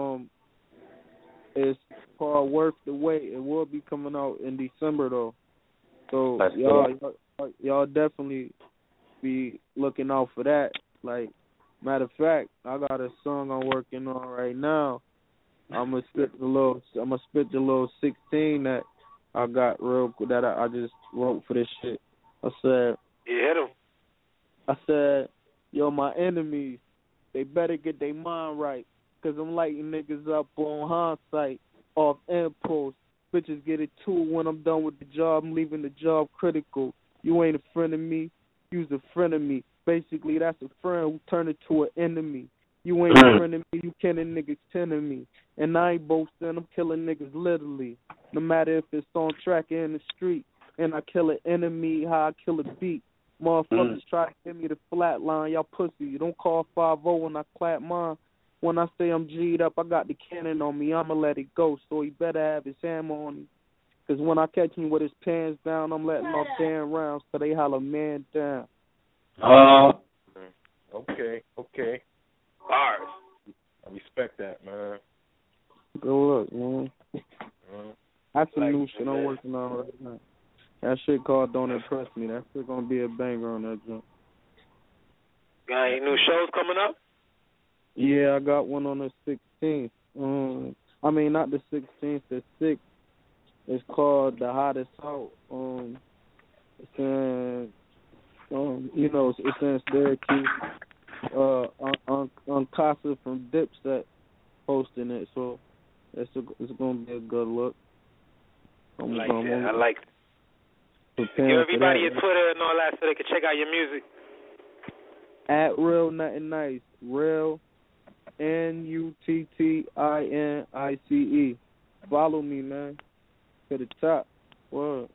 It's called Worth the Wait. It will be coming out in December though. So y'all definitely be looking out for that. Like, matter of fact, I got a song I'm working on right now. I'm gonna spit the little 16 that I got that I just wrote for this shit. I said, you hit him. I said, yo, my enemies, they better get their mind right, cause I'm lighting niggas up on hindsight, off impulse. Bitches get it too when I'm done with the job. I'm leaving the job critical. You ain't a friend of me, you's a friend of me. Basically, that's a friend who turned into an enemy. You ain't a friend of me, you killing niggas 10 of me. And I ain't boasting, I'm killing niggas literally. No matter if it's on track or in the street. And I kill an enemy, how I kill a beat. Motherfuckers try to give me the flat line, y'all pussy. You don't call 5-0 when I clap mine. When I say I'm G'd up, I got the cannon on me. I'ma let it go, so he better have his hammer on him. Cause when I catch him with his pants down, I'm letting off damn rounds, so they holler man down. Okay. Bars. I respect that, man. Good luck, man. That's some new shit I'm working on right now. That shit called Don't Impress Me. That shit gonna be a banger on that joint. Got any new shows coming up? Yeah, I got one on the 16th. I mean, not the 16th, the 6th. It's called The Hottest Out. It's in, it's in Syracuse. Casa from Dipset hosting it, so it's gonna be a good look. I like it. Give everybody your Twitter and all that so they can check out your music. At Real Nothing Nice. Real NUTTINICE. Follow me, man. To the top. Word.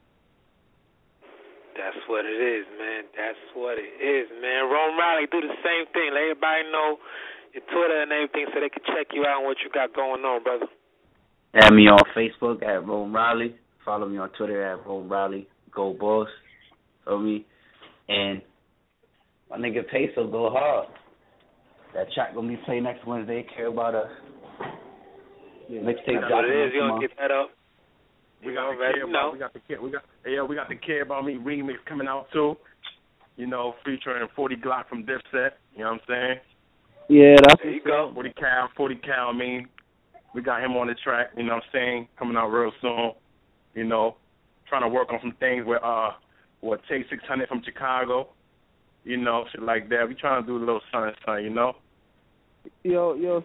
That's what it is, man. That's what it is, man. Rome Riley, do the same thing. Let everybody know your Twitter and everything so they can check you out and what you got going on, brother. Add me on Facebook at Rome Riley. Follow me on Twitter at Rome Riley. Go Boss. Feel me? And my nigga Peso go hard. That track gonna be played next Wednesday. Care About Us. Yeah, mixtape that's what it is. You gonna get that up? We got the Care About Me remix coming out too. You know, featuring 40 Glock from Dipset. You know what I'm saying? Yeah, that's there you go. 40 cal. I mean, we got him on the track. You know what I'm saying? Coming out real soon. You know, trying to work on some things with Take 600 from Chicago. You know, shit like that. We trying to do a little something, you know. Yo,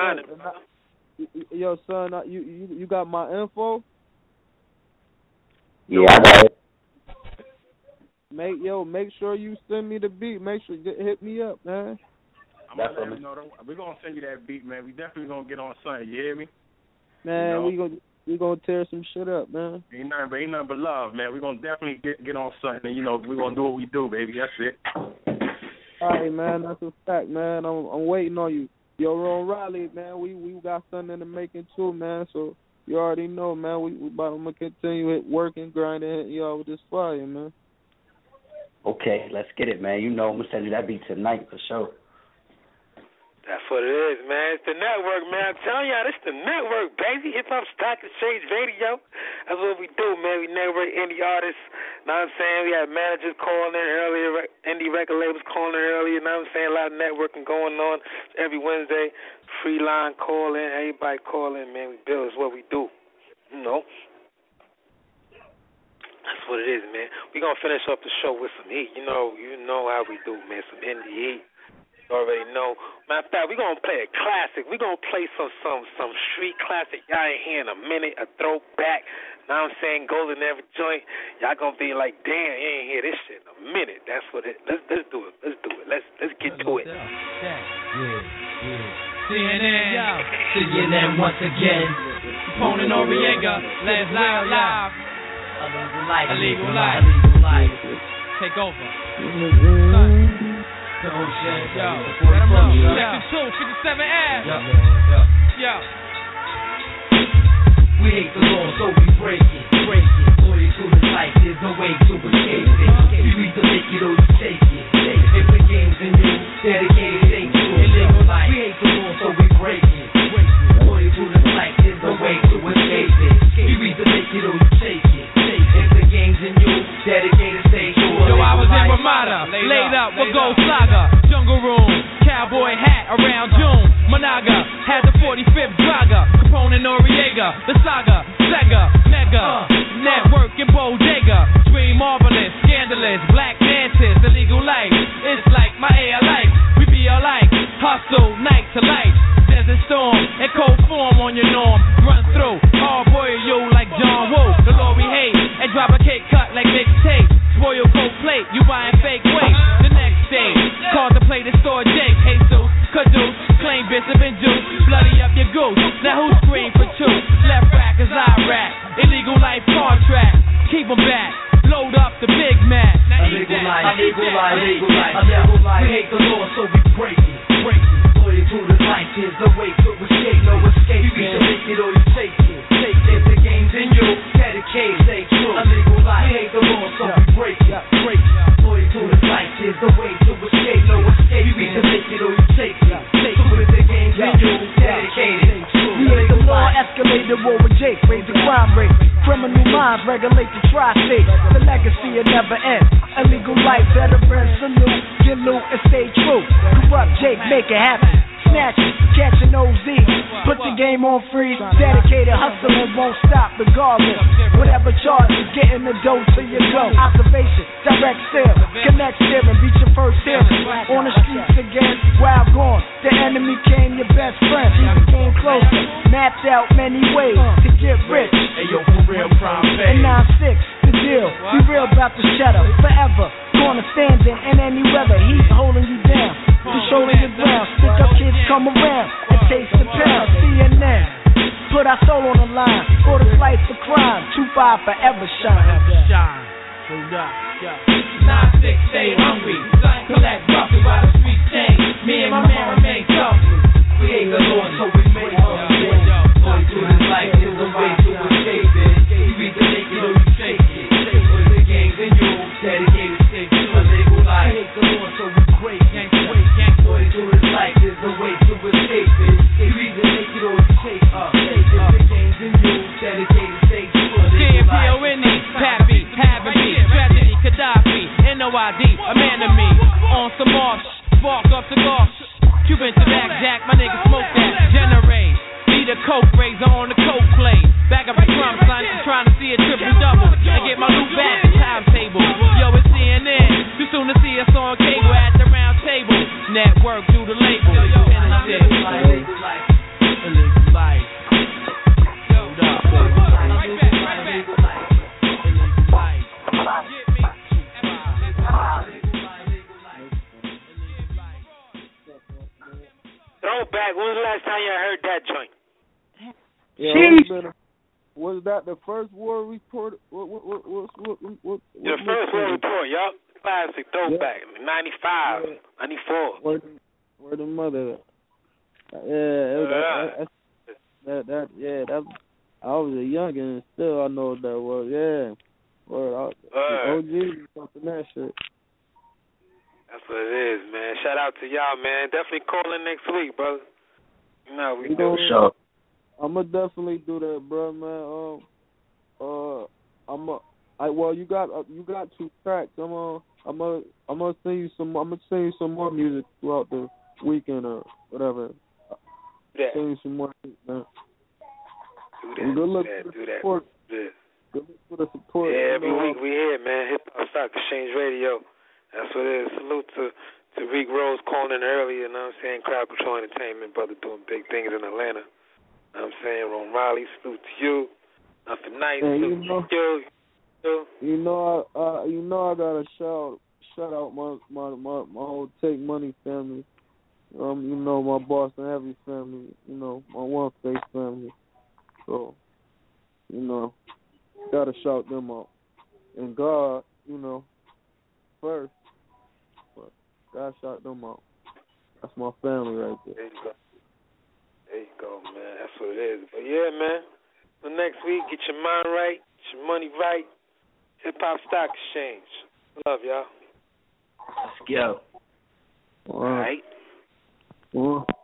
son, you got my info? Yeah, I got it. Make sure you send me the beat. Make sure you hit me up, man. I'm gonna let him know. We're gonna send you that beat, man. We definitely gonna get on something. You hear me? Man, you know? we gonna tear some shit up, man. Ain't nothing but love, man. We're gonna definitely get on something. And, you know, we're gonna do what we do, baby. That's it. All right, man. That's a fact, man. I'm waiting on you. Yo, Ron Riley, man. We got something in the making too, man. So you already know, man. I'm gonna continue working, grinding, hitting y'all with this fire, man. Okay, let's get it, man. You know I'm gonna send you that beat tonight for sure. That's what it is, man. It's the network, man. I'm telling y'all, it's the network, baby. Hip Hop Stock Exchange Radio. That's what we do, man. We network indie artists. Know what I'm saying? We had managers calling in earlier, indie record labels calling in earlier. Know what I'm saying? A lot of networking going on every Wednesday. Free line call in. Everybody call in, man. We build. It's what we do. You know? That's what it is, man. We're going to finish up the show with some heat. You know how we do, man. Some indie heat. Already know. Matter of fact, we're going to play a classic. We're going to play some street classic y'all ain't hear in a minute, a throwback. Know what I'm saying? Goes in every joint. Y'all going to be like, damn, you ain't hear this shit in a minute. That's what it is. Let's do it. Let's in. CNN once again. Capone and Noriega, let's live. Illegal life. Take over. Yo, let 'em know. Section 2, 57F. Yo. We hate the law, so we break it. Loyal to the life, there's no way to escape it. You either make it or you take it. If the game's in you, dedicated, stay true. Illegal life. We hate the law, so we break it. Loyal to the life, there's no way to escape it. You either make it or you take it. If the game's in you, dedicated, stay true. Yo, I was in Ramada, laid up with Gold Saga, Jungle Room, cowboy hat around June. Monaga had the 45th Draga, Capone and Noriega, the saga, Sega, Mega, Network and Bodega, Dream Marvelous, Scandalous, Black Mantis, Illegal Life. It's like my air life, we be alike, hustle night to light. Desert storm and cold form on your norm, run through, hard boy you like John Woo. The law we hate and drop a cake cut like mixtape. Royal cold plate, you buying fake weight. The next day, contemplate the store Jake, Jesus, Caduce, claim Bishop and Juice, bloody up your goose. Now who scream for truth? Left rack as I rap, illegal life contract. Keep 'em back, load up the Big Mac. Illegal life. We hate the law, so we break it. Loyal to the life, there's no way to escape. No escape, you either make it or you take it. If the game's in you, dedicated, stay true. Illegal life. We hate the law, so we break it. Loyal to the life, there's no way to escape. No escape, you either make it or you take it. So if the game's in you, dedicated, stay true. We hate the law, escalate the war with Jake, raise the crime rate. Criminal minds regulate the tri-state. The legacy will never end. Illegal life, veterans salute, get loot and stay true. Corrupt Jake, make it happen. Snatch it, catch an OZ, put the game on freeze. Dedicated hustling won't stop regardless. Whatever charge is getting the dough till you go. Observation, direct sale, connect steering, beat your first hearing. On the streets again, wild gone. The enemy came your best friend. He became closer, mapped out many ways to get rich. Hey yo, for real, prime And 9-6, the deal. We real about the cheddar, forever. Gonna standing in any weather. He's holding you down, the shoulder your ground. Stick up kids come around and taste the pound. CNN, put our soul on the line. For the slice of crime, 2-5 forever shine. Hold up, yo. 9-6, stay hungry. Collect roughly while the streets change. Me and my man remain tough. We hate the law, so we make it. Loyal to this life, there's no way to escape it. You either make it or you take it. If the game's in you, dedicated, stay true. Illegal life. We hate the law, so we break it. Loyal to this life, there's no way to escape it. You either make it or you take it. If the game's in you, dedicated, stay true. G-P-O-N-E, Pappy, Happy, Tragedy, Gaddafi, N-O-I-D, a man of me. On some off, spark up the golf. Cuban to back, Jack, my nigga smoke that. Generate, need a coke razor on the coke plate. Back up the crumb, son, I'm trying to see a triple-double. And get my loot back, the timetable. Yo, it's CNN, too soon to see us on cable at the round table. Network, do the label, independent shit. Illegal life. Hold up. Throwback, when was the last time you heard that joint? Yeah, was that the first war report? What, The first war report, yup. Classic throwback, 95, 94. Where the mother? That I was a youngin' and still I know what that was. Yeah, OG something that shit. That's what it is, man. Shout out to y'all, man. Definitely call in next week, brother. You know we do. Sure. I'ma definitely do that, bro, man. Well, you got 2 tracks. I'm gonna send you some. I'm gonna send you some more music throughout the weekend or whatever. Yeah. Send you some more, man. Do that. Good look for the support. Yeah, every week we here, man. Hip Hop Stock Exchange Radio. That's what it is. Salute to Reek Rose calling in earlier, you know what I'm saying? Crowd Control Entertainment, brother, doing big things in Atlanta. You know what I'm saying? Ron Riley, salute to you. Nothing nice, salute to you. You know I gotta shout out my whole Take Money family. You know, my Boston Heavy family, you know, my One Face family. So, you know, gotta shout them out. And God, you know, first, but gotta shout them out. That's my family right there. There you go. There you go, man. That's what it is. But yeah, man. The next week, get your mind right, get your money right. Hip Hop Stock Exchange. Love y'all. Let's go. All right. Well.